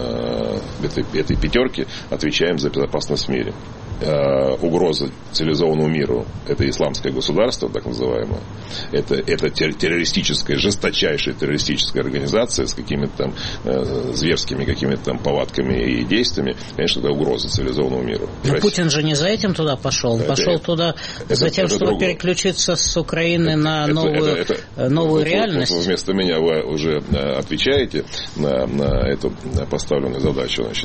э, этой, этой пятерки отвечаем за безопасность в мире. Э, угроза цивилизованному миру – это исламское государство, так называемое. Это, это террористическая, жесточайшая террористическая организация с какими-то там э, зверскими какими-то там повадками и действиями. Конечно, это угроза цивилизованному миру. Но Россия... Путин же не за этим туда пошел. Он это, пошел это, туда это, за тем, это чтобы другое. Переключиться с Украины это, на это, новую, это, это, новую это, реальность. Вот, вместо меня вы уже отвечаете на, на эту поставленную задачу. Значит.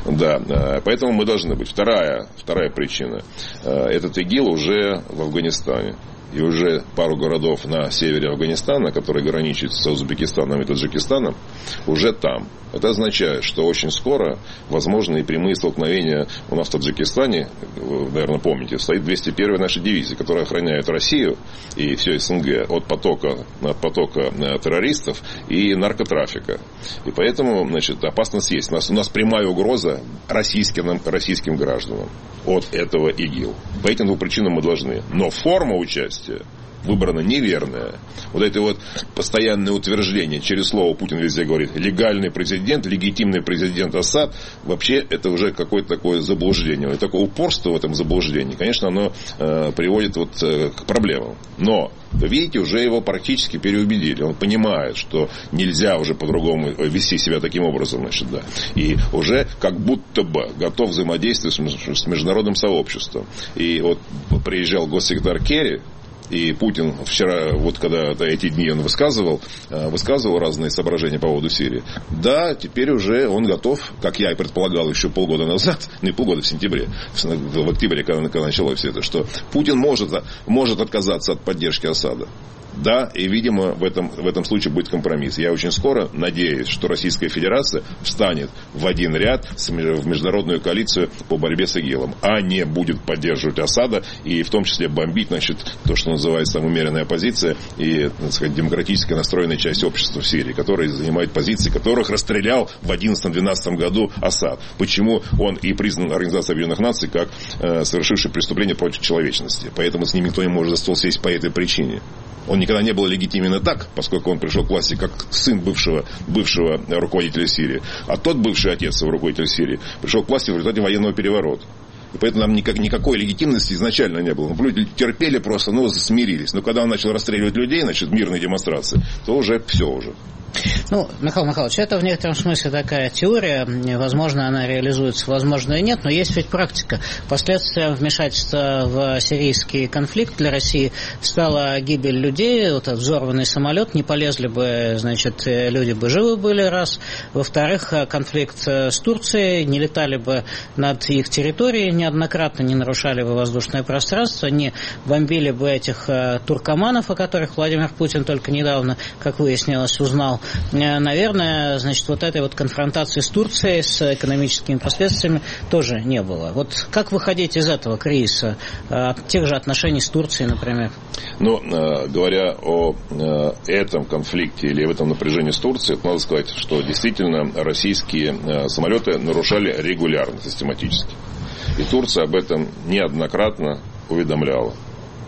Да, поэтому мы должны быть. Вторая, вторая причина. Этот ИГИЛ уже в Афганистане. И уже пару городов на севере Афганистана, которые граничат с Узбекистаном и Таджикистаном, уже там. Это означает, что очень скоро возможны и прямые столкновения. У нас в Таджикистане, вы, наверное, помните, стоит двести первая наша дивизия, которая охраняет Россию и все СНГ от потока, от потока террористов и наркотрафика. И поэтому, значит, опасность есть. У нас, у нас прямая угроза российским, российским гражданам от этого ИГИЛ. По этим двум причинам мы должны. Но форма участия выбрана неверная. Вот это вот постоянное утверждение, через слово Путин везде говорит, легальный президент, легитимный президент Асад, вообще это уже какое-то такое заблуждение. И такое упорство в этом заблуждении, конечно, оно э, приводит вот э, к проблемам. Но, видите, уже его практически переубедили. Он понимает, что нельзя уже по-другому вести себя таким образом, значит, да. И уже как будто бы готов взаимодействовать с международным сообществом. И вот приезжал госсекретарь Керри, и Путин вчера, вот когда эти дни он высказывал, высказывал разные соображения по поводу Сирии. Да, теперь уже он готов, как я и предполагал еще полгода назад, не полгода, в сентябре, в октябре, когда, когда началось все это, что Путин может, может отказаться от поддержки Асада. Да, и, видимо, в этом, в этом случае будет компромисс. Я очень скоро надеюсь, что Российская Федерация встанет в один ряд с, в международную коалицию по борьбе с ИГИЛом, а не будет поддерживать Асада и в том числе бомбить, значит, то, что называется там умеренная оппозиция и, так сказать, демократически настроенная часть общества в Сирии, которая занимает позиции, которых расстрелял в одиннадцатом-двенадцатом году Асад. Почему он и признан Организацией Объединенных Наций как э, совершивший преступление против человечности. Поэтому с ним никто не может за стол сесть по этой причине. Он никогда не был легитимен так, поскольку он пришел к власти как сын бывшего, бывшего руководителя Сирии. А тот бывший отец, руководитель Сирии, пришел к власти в результате военного переворота. И поэтому нам никак, никакой легитимности изначально не было. Люди терпели просто, ну, смирились. Но когда он начал расстреливать людей, значит, мирные демонстрации, то уже все уже. Ну, Михаил Михайлович, это в некотором смысле такая теория, возможно, она реализуется, возможно, и нет, но есть ведь практика. Последствием вмешательства в сирийский конфликт для России стала гибель людей, вот этот взорванный самолет, не полезли бы, значит, люди бы живы были, раз. Во-вторых, конфликт с Турцией, не летали бы над их территорией неоднократно, не нарушали бы воздушное пространство, не бомбили бы этих туркоманов, о которых Владимир Путин только недавно, как выяснилось, узнал. Наверное, значит, вот этой вот конфронтации с Турцией, с экономическими последствиями тоже не было. Вот как выходить из этого кризиса, от тех же отношений с Турцией, например? Ну, говоря о этом конфликте или в этом напряжении с Турцией, надо сказать, что действительно российские самолеты нарушали регулярно, систематически. И Турция об этом неоднократно уведомляла.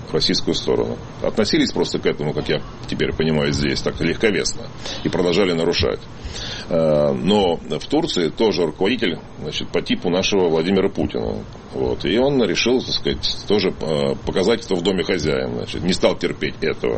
российскую сторону. Относились просто к этому, как я теперь понимаю здесь, так легковесно. И продолжали нарушать. Но в Турции тоже руководитель, значит, по типу нашего Владимира Путина. Вот. И он решил, так сказать, тоже показать, кто в доме хозяин. Значит, не стал терпеть этого.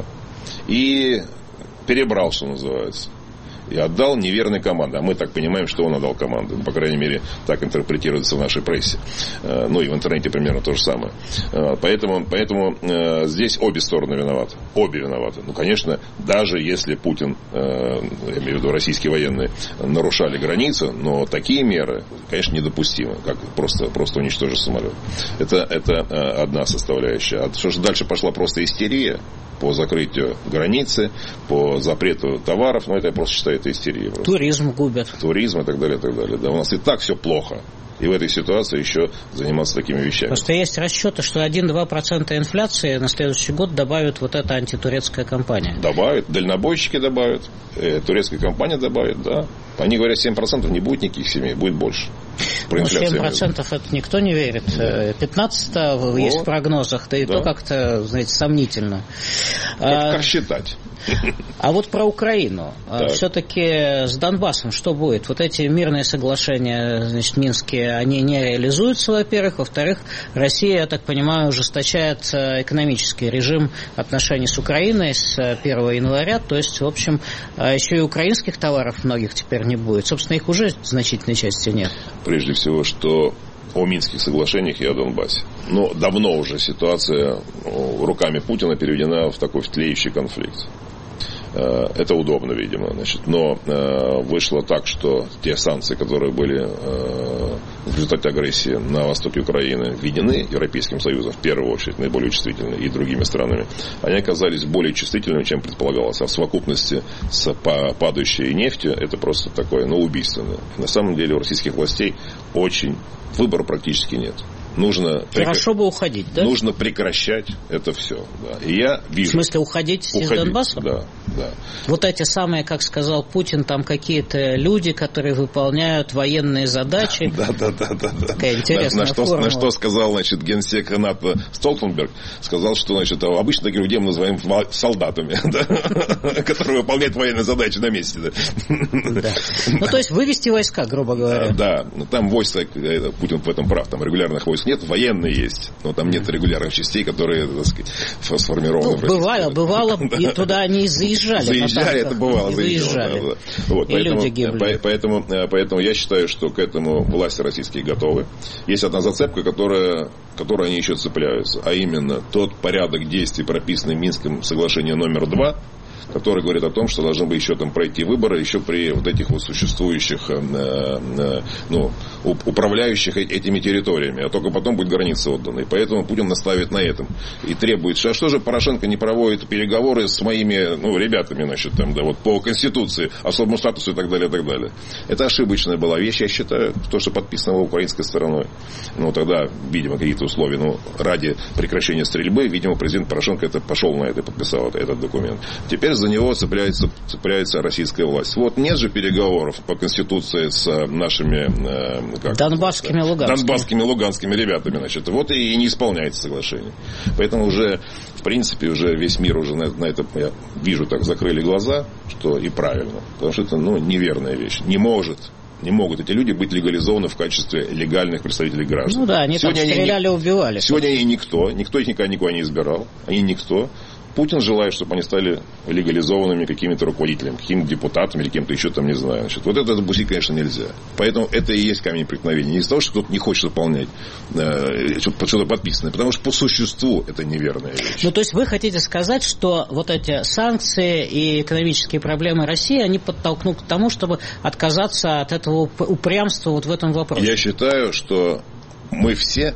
И перебрал, что называется. И отдал неверной команды. А мы так понимаем, что он отдал команды. По крайней мере, так интерпретируется в нашей прессе. Ну и в интернете примерно то же самое. Поэтому, поэтому здесь обе стороны виноваты. Обе виноваты. Ну, конечно, даже если Путин, я имею в виду российские военные, нарушали границы, но такие меры, конечно, недопустимы. Как просто, просто уничтожить самолет. Это, это одна составляющая. А что же дальше пошла просто истерия по закрытию границы, по запрету товаров, но это я просто считаю, это истерия. Просто. Туризм губят. Туризм и так далее, и так далее. Да, у нас и так все плохо. И в этой ситуации еще заниматься такими вещами. Просто есть расчеты, что один-два процента инфляции на следующий год добавит вот эта антитурецкая кампания. Добавит, дальнобойщики добавят, э, турецкая компания добавит, да. Они говорят, семь процентов не будет никаких семей, будет больше. Про ну, семь процентов это никто не верит. пятнадцать процентов есть в прогнозах, да и да. то как-то, знаете, сомнительно. Как, а, как считать? А вот про Украину. Так. Все-таки с Донбассом что будет? Вот эти мирные соглашения, значит, минские, они не реализуются, во-первых. Во-вторых, Россия, я так понимаю, ужесточает экономический режим отношений с Украиной с первого января. То есть, в общем, еще и украинских товаров многих теперь не будет. Собственно, их уже в значительной части нет. Прежде всего, что о Минских соглашениях и о Донбассе. Но давно уже ситуация руками Путина переведена в такой в тлеющий конфликт. Это удобно, видимо. Значит. Но э, вышло так, что те санкции, которые были э, в результате агрессии на востоке Украины введены Европейским Союзом, в первую очередь, наиболее чувствительными, и другими странами, они оказались более чувствительными, чем предполагалось. А в совокупности с падающей нефтью это просто такое, ну, убийственное. На самом деле у российских властей очень выбора практически нет. Нужно Хорошо прекра... бы уходить, да? Нужно прекращать это все. Да. И я вижу... В смысле, уходить, уходить из Донбасса? Да, да. Вот эти самые, как сказал Путин, там какие-то люди, которые выполняют военные задачи. Да, да, да, да. Такая интересная на, на, что, формула. на что сказал, значит, генсек НАТО Столтенберг, сказал, что, значит, обычно таких людей мы называем солдатами, которые выполняют военные задачи на месте. Ну, то есть вывести войска, грубо говоря. Да, там войска, Путин в этом прав, там регулярных войск нет, военные есть, но там нет регулярных частей, которые, так сказать, сформированы. Ну, бывало, бывало, и туда они заезжали. Заезжали, это бывало, заезжали. Да, да. Вот, и поэтому, люди гибли. Поэтому, поэтому я считаю, что к этому власти российские готовы. Есть одна зацепка, которая, которой они еще цепляются, а именно тот порядок действий, прописанный в Минском соглашении номер два, который говорит о том, что должны бы еще там пройти выборы, еще при вот этих вот существующих, э, э, ну, управляющих этими территориями, а только потом будет граница отдана. И поэтому Путин наставит на этом. И требует, а что же Порошенко не проводит переговоры с моими, ну, ребятами, значит, там, да, вот по Конституции, особому статусу и так далее, и так далее. Это ошибочная была вещь, я считаю, то, что подписано украинской стороной. Ну, тогда, видимо, какие-то условия, ну, ради прекращения стрельбы, видимо, президент Порошенко это пошел на это и подписал это, этот документ. Теперь за него цепляется, цепляется российская власть. Вот нет же переговоров по Конституции с нашими как, Донбасскими, Луганскими. Донбасскими, Луганскими ребятами. Значит. Вот и, и не исполняется соглашение. Поэтому уже, в принципе, уже весь мир уже на, на это, я вижу, так закрыли глаза, что и правильно. Потому что это, ну, неверная вещь. Не может Не могут эти люди быть легализованы в качестве легальных представителей граждан. Ну да, они сегодня там стреляли, они, убивали. Сегодня они никто, никто их никогда никуда не избирал. Они никто. Путин желает, чтобы они стали легализованными какими-то руководителями, какими-то депутатами или кем-то еще там, не знаю. Значит, вот это допустить, конечно, нельзя. Поэтому это и есть камень преткновения. Не из-за того, что кто-то не хочет выполнять э, что-то подписанное, потому что по существу это неверная вещь. Ну, то есть вы хотите сказать, что вот эти санкции и экономические проблемы России, они подтолкнут к тому, чтобы отказаться от этого упрямства вот в этом вопросе? Я считаю, что мы все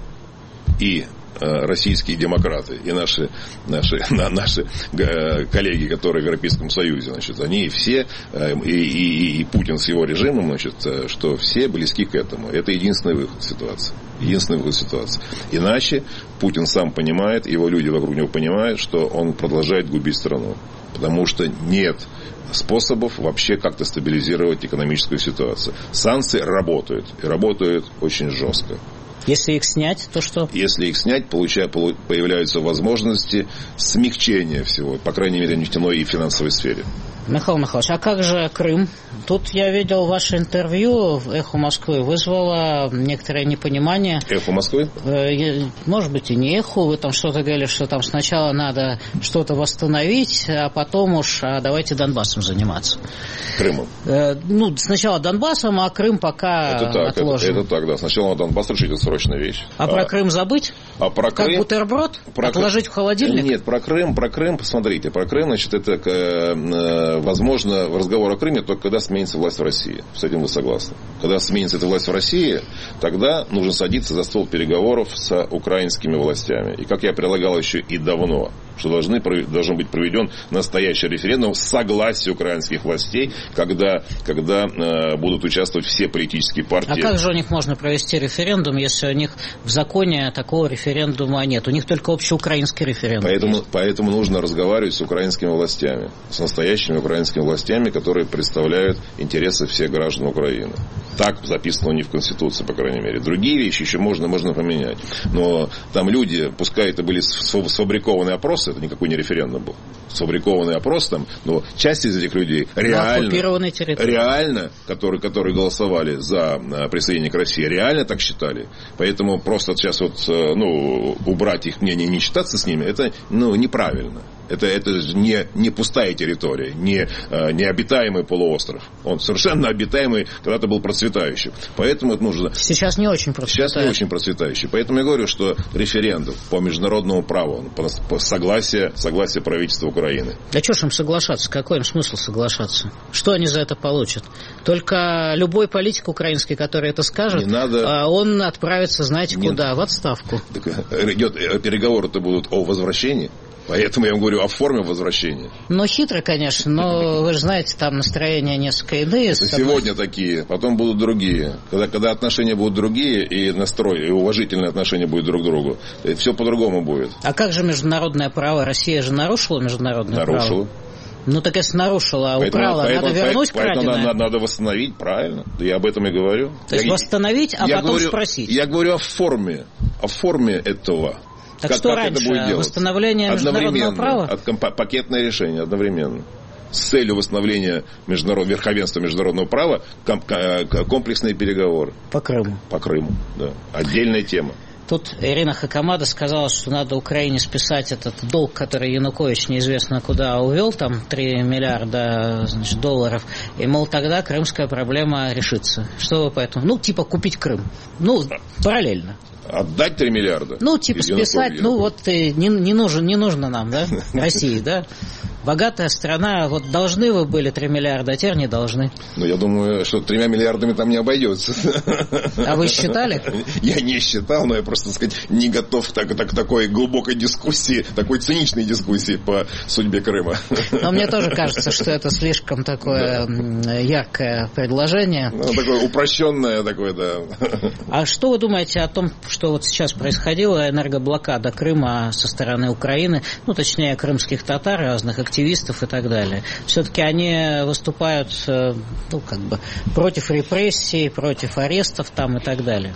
и российские демократы и наши, наши, наши коллеги, которые в Европейском Союзе, значит, они все, и, и, и Путин с его режимом, значит, что все близки к этому. Это единственный выход ситуации. Единственный выход ситуации. Иначе Путин сам понимает, его люди вокруг него понимают, что он продолжает губить страну. Потому что нет способов вообще как-то стабилизировать экономическую ситуацию. Санкции работают. И работают очень жестко. Если их снять, то что? Если их снять, получая, появляются возможности смягчения всего, по крайней мере, в нефтяной и финансовой сфере. Михаил Михайлович, а как же Крым? Тут я видел ваше интервью в «Эхо Москвы», вызвало некоторое непонимание. «Эхо Москвы»? Может быть, и не «Эхо». Вы там что-то говорили, что там сначала надо что-то восстановить, а потом уж а давайте Донбассом заниматься. Крымом? Ну, сначала Донбассом, а Крым пока это так, отложим. Это, это так, да. Сначала Донбасс решить, это срочная вещь. А, а про Крым забыть? А про как Крым... бутерброд? Про Отложить Крым... в холодильник? Нет, про Крым, про Крым, посмотрите, про Крым, значит, это возможно разговор о Крыме только когда сменится власть в России. С этим вы согласны? Когда сменится эта власть в России, тогда нужно садиться за стол переговоров с украинскими властями. И как я прилагал еще и давно, что должны, должен быть проведен настоящий референдум с согласия украинских властей, когда, когда э, будут участвовать все политические партии. А как же у них можно провести референдум, если у них в законе такого референдума нет? У них только общеукраинский референдум. Поэтому, поэтому нужно разговаривать с украинскими властями, с настоящими украинскими властями, которые представляют интересы всех граждан Украины. Так записано у них в Конституции, по крайней мере. Другие вещи еще можно, можно поменять. Но там люди, пускай это были сфабрикованные опросы, это никакой не референдум был. Сфабрикованный опрос там, но часть из этих людей реально, реально которые, которые голосовали за присоединение к России, реально так считали. Поэтому просто сейчас вот, ну, убрать их мнение и не считаться с ними, это, ну, неправильно. Это, это не, не пустая территория, не, не обитаемый полуостров. Он совершенно обитаемый, когда-то был процветающим. Поэтому это нужно... Сейчас не очень процветающий. Сейчас не очень процветающий. Поэтому я говорю, что референдум по международному праву, по, по согласие, согласие правительства Украины. Да что ж им соглашаться? Какой им смысл соглашаться? Что они за это получат? Только любой политик украинский, который это скажет, надо... он отправится, знаете, не... куда? В отставку. Так, идет, переговоры-то будут о возвращении. Поэтому я вам говорю о форме возвращения. Ну, хитро, конечно, но вы же знаете, там настроения несколько иные. Сегодня такие, потом будут другие. Когда, когда отношения будут другие, и настрой, и уважительное отношение будет друг к другу, все по-другому будет. А как же международное право? Россия же нарушила международное нарушила. право? Нарушила. Ну, так если нарушила, а украла, поэтому, надо вернуть поэтому, краденое? Поэтому надо восстановить, правильно. Я об этом и говорю. То есть я, восстановить, а я потом говорю, спросить? Я говорю о форме, о форме этого. Так как, что как раньше? Это будет делать? Восстановление международного права? От, пакетное решение одновременно. С целью восстановления международ, верховенства международного права комплексные переговоры. По Крыму. По Крыму, да. Отдельная тема. Тут Ирина Хакамада сказала, что надо Украине списать этот долг, который Янукович неизвестно куда увел, там три миллиарда, значит, долларов, и, мол, тогда крымская проблема решится. Что вы по этому? Ну, типа купить Крым. Ну, параллельно. Отдать три миллиарда? Ну, типа списать, ну, вот не, не, нужен, не нужно нам, да, России, да? Богатая страна, вот должны вы были три миллиарда, а теперь не должны. Ну, я думаю, что тремя миллиардами там не обойдется. А вы считали? Я не считал, но я просто, так сказать, не готов так, так, такой глубокой дискуссии, такой циничной дискуссии по судьбе Крыма. Но мне тоже кажется, что это слишком такое да. яркое предложение. Ну, такое упрощенное такое, да. А что вы думаете о том, что вот сейчас происходило, энергоблокада Крыма со стороны Украины, ну, точнее, крымских татар, разных активистов и так далее. Все-таки они выступают, ну, как бы, против репрессий, против арестов там и так далее.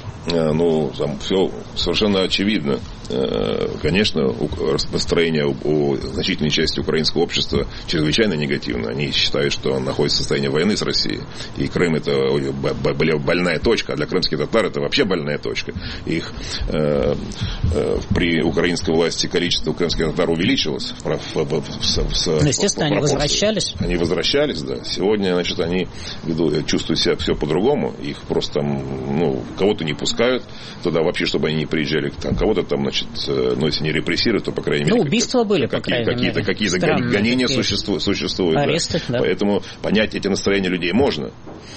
Ну, там все совершенно очевидно. Конечно, настроение у значительной части украинского общества чрезвычайно негативно. Они считают, что он находится в состоянии войны с Россией. И Крым – это больная точка, а для крымских татар это вообще больная точка. Их э, э, при украинской власти количество крымских татар увеличилось. В, в, в, в, ну, естественно, в они возвращались. Они возвращались, да. Сегодня, значит, они ведут, чувствуют себя все по-другому. Их просто, ну, кого-то не пускают туда вообще, чтобы они не приезжали. Там, кого-то там, значит, ну, если не репрессируют, то, по крайней мере... Ну, убийства как, были, как, по крайней какие-то, мере. Какие-то Странные гонения существуют. существуют Аресты, да. Да. Поэтому понять эти настроения людей можно.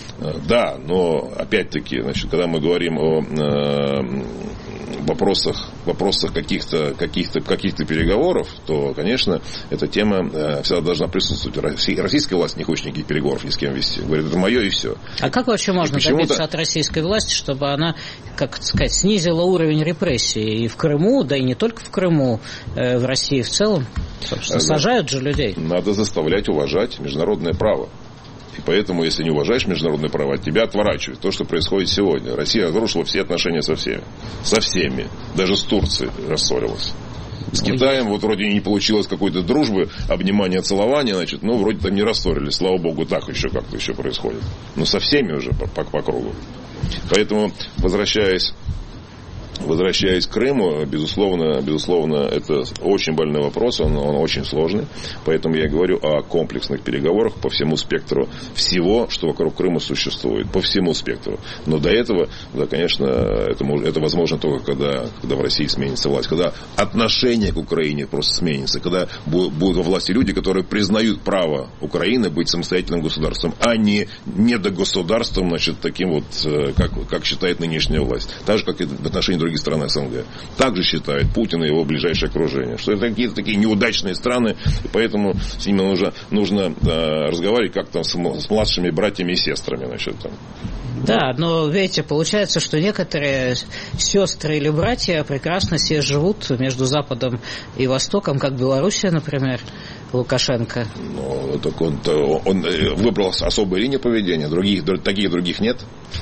Да, но, опять-таки, значит, когда мы говорим о э, вопросах, вопросах каких-то, каких-то, каких-то переговоров, то, конечно, эта тема э, всегда должна присутствовать. Российская власть не хочет никаких переговоров ни с кем вести. Говорит, это мое и все. А как вообще можно добиться от российской власти, чтобы она, как сказать, снизила уровень репрессий и в Крыму, да и не только в Крыму, э, в России в целом? Собственно, сажают же людей. Надо заставлять уважать международное право. И поэтому, если не уважаешь международное право, от тебя отворачивают. То, что происходит сегодня. Россия разрушила все отношения со всеми. Со всеми. Даже с Турцией рассорилась. С Китаем вот вроде не получилось какой-то дружбы, обнимания, целования, значит, ну, вроде там не рассорились. Слава богу, так еще как-то еще происходит. Но со всеми уже по, по, по кругу. Поэтому, возвращаясь Возвращаясь к Крыму, безусловно, безусловно, это очень больной вопрос, он, он очень сложный. Поэтому я говорю о комплексных переговорах по всему спектру всего, что вокруг Крыма существует. По всему спектру. Но до этого, да, конечно, это, это возможно только когда, когда в России сменится власть. Когда отношение к Украине просто сменится. Когда будут во власти люди, которые признают право Украины быть самостоятельным государством, а не недогосударством, значит, таким вот, как, как считает нынешняя власть. Так же, как и в отношении других стран СНГ. Также считает Путин и его ближайшее окружение. Что это какие-то такие неудачные страны, и поэтому с ними нужно, нужно э, разговаривать как там с, с младшими братьями и сестрами. Значит, там. Да, но видите, получается, что некоторые сестры или братья прекрасно себе живут между Западом и Востоком, как Белоруссия, например, Лукашенко. Ну, так он, он выбрал особую линию поведения, других, таких других нет.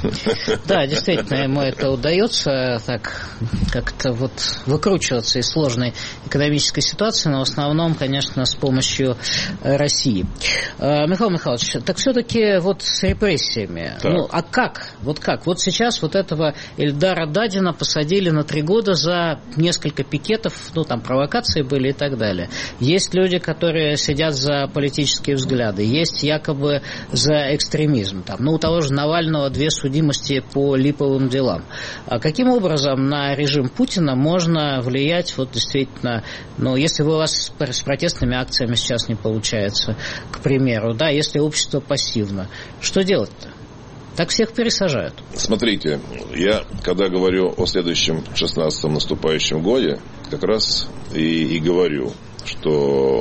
Да, действительно, ему это удается так как-то вот выкручиваться из сложной экономической ситуации, но в основном, конечно, с помощью России. Михаил Михайлович, так все-таки вот с репрессиями. Так. Ну, а как? Вот как? Вот сейчас вот этого Эльдара Дадина посадили на три года за несколько пикетов, ну, там провокации были и так далее. Есть люди, которые сидят за политические взгляды, есть якобы за экстремизм. Там, ну, у того же Навального две судимости по липовым делам. А каким образом на режим Путина можно влиять, вот действительно, ну, если у вас с протестными акциями сейчас не получается, к примеру, да, если общество пассивно, что делать-то? Так всех пересажают. Смотрите, я, когда говорю о следующем шестнадцатом наступающем годе, как раз и, и говорю, что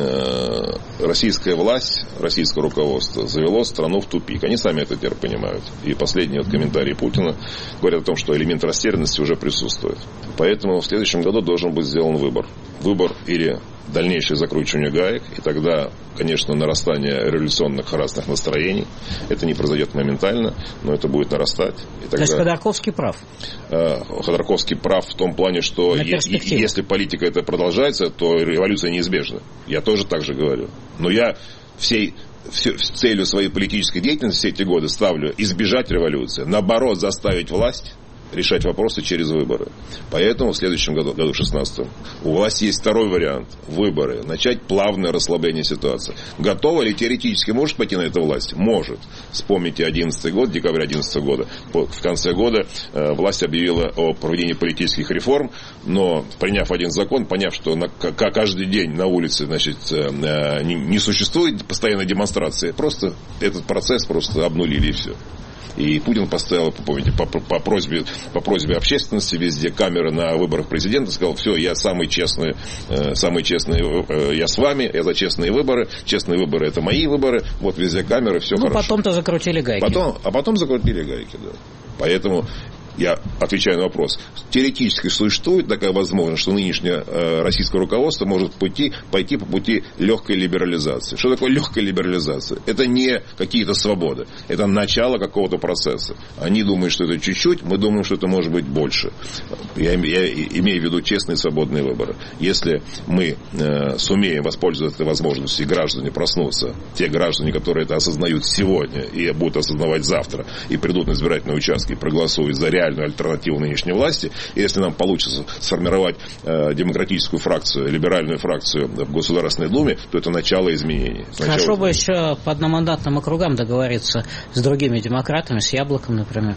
э, российская власть, российское руководство завело страну в тупик. Они сами это теперь понимают. И последние вот комментарии Путина говорят о том, что элемент растерянности уже присутствует. Поэтому в следующем году должен быть сделан выбор. Выбор или дальнейшее закручивание гаек, и тогда, конечно, нарастание революционных разных настроений. Это не произойдет моментально, но это будет нарастать. И тогда... То есть Ходорковский прав? Ходорковский прав в том плане, что е- если политика это продолжается, то революция неизбежна. Я тоже так же говорю. Но я всей... Все, целью своей политической деятельности все эти годы ставлю избежать революции. Наоборот, заставить власть решать вопросы через выборы. Поэтому в следующем году, году шестнадцатом, у власти есть второй вариант. Выборы. Начать плавное расслабление ситуации. Готова ли теоретически может пойти на эту власть? Может. Вспомните одиннадцатый год, декабрь одиннадцатого года. В конце года э, власть объявила о проведении политических реформ, но приняв один закон, поняв, что на, к- каждый день на улице, значит, э, не, не существует постоянной демонстрации, просто этот процесс просто обнулили и все. И Путин поставил, помните, по, по, просьбе, по просьбе общественности везде камеры на выборах президента, сказал, все, я самый честный, э, самый честный, э, я с вами, я за честные выборы, честные выборы это мои выборы, вот везде камеры, все ну, хорошо. Ну, потом-то закрутили гайки. Потом, а потом закрутили гайки, да. Поэтому я отвечаю на вопрос. Теоретически существует такая возможность, что нынешнее э, российское руководство может пойти, пойти по пути легкой либерализации. Что такое легкая либерализация? Это не какие-то свободы. Это начало какого-то процесса. Они думают, что это чуть-чуть, мы думаем, что это может быть больше. Я, я имею в виду честные свободные выборы. Если мы э, сумеем воспользоваться этой возможностью, и граждане проснутся, те граждане, которые это осознают сегодня и будут осознавать завтра, и придут на избирательные участки и проголосуют за реальную альтернативу нынешней власти, и если нам получится сформировать э, демократическую фракцию, либеральную фракцию в Государственной Думе, то это начало изменений. Начало Хорошо изменений. бы еще по одномандатным округам договориться с другими демократами, с Яблоком, например.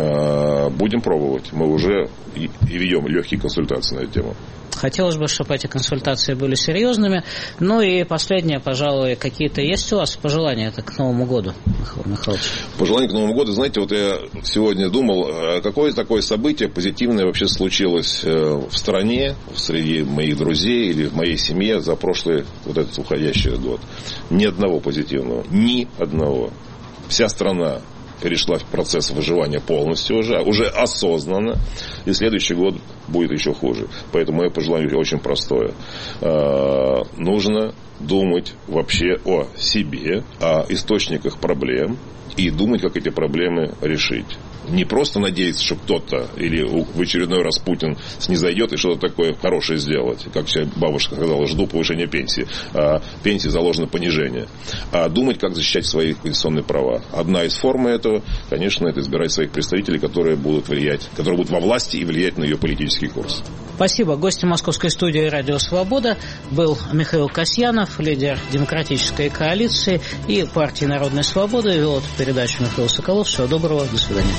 Э, будем пробовать. Мы уже и, и ведем легкие консультации на эту тему. Хотелось бы, чтобы эти консультации были серьезными. Ну и последнее, пожалуй, какие-то есть у вас пожелания к Новому году, Михаил Михайлович? Пожелания к Новому году. Знаете, вот я сегодня думал, какое такое событие позитивное вообще случилось в стране, среди моих друзей или в моей семье за прошлый вот этот уходящий год. Ни одного позитивного. Ни одного. Вся страна перешла в процесс выживания полностью уже, уже осознанно, и следующий год будет еще хуже. Поэтому мое пожелание очень простое. Нужно думать вообще о себе, о источниках проблем и думать, как эти проблемы решить. Не просто надеяться, что кто-то или в очередной раз Путин снизойдет и что-то такое хорошее сделать. Как бабушка сказала, жду повышения пенсии. А пенсии заложено понижение. А думать, как защищать свои конституционные права. Одна из форм этого, конечно, это избирать своих представителей, которые будут влиять, которые будут во власти и влиять на ее политический курс. Спасибо. Гостем Московской студии «Радио Свобода» был Михаил Касьянов, лидер Демократической коалиции и партии «Народная свобода». Вел эту передачу Михаил Соколов. Всего доброго. До свидания.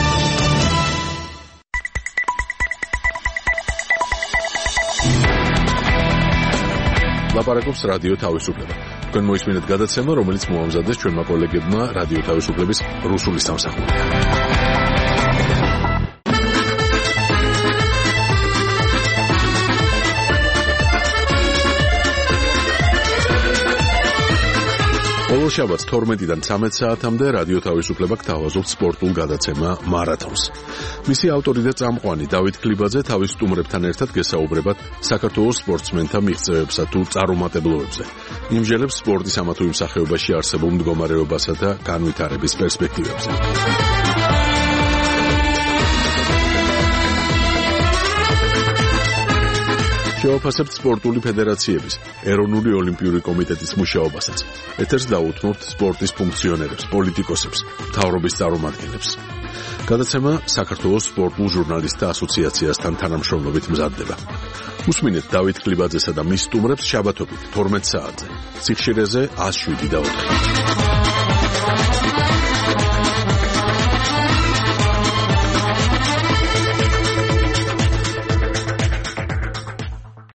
ლაპარაკობს რადიო თავისუფლება. თქვენ მოისმინეთ გადაცემა, რომელიც მოამზადეს ჩვენმა კოლეგებმა რადიო თავისუფლების რუსული სამსახურიდან. ყოველ შაბათს თორმეტიდან ცამეტ საათამდე რადიო თავისუფლება გთავაზობთ სპორტულ გადაცემა მარათონს. მისი ავტორი და წამყვანი დავით ქლიბაძე თავის სტუმრებთან ერთად გესაუბრებათ საქართველოს სპორტსმენთა მიღწევებსა თუ წარუმატებლობებზე. იმჟელებს სპორტის ამა თუ იმ სახეობაში არსებულ მდგომარეობასა და განვითარების პერსპექტივებზე. შევაფასებთ სპორტული ფედერაციების, ეროვნული ოლიმპიური კომიტეტის მუშაობასაც. ეთერს დაუთმობთ სპორტის ფუნქციონერებს, პოლიტიკოსებს, მთავრობის წარმომადგენლებს. გადაცემა საქართველოს სპორტულ ჟურნალისტთა ასოციაციასთან თანამშრომლობით მზადდება. უსმინეთ დავით ქლიბაძესა და მის სტუმრებს შაბათობით თორმეტ საათზე. სიხშირეზე ას შვიდი და ოთხი.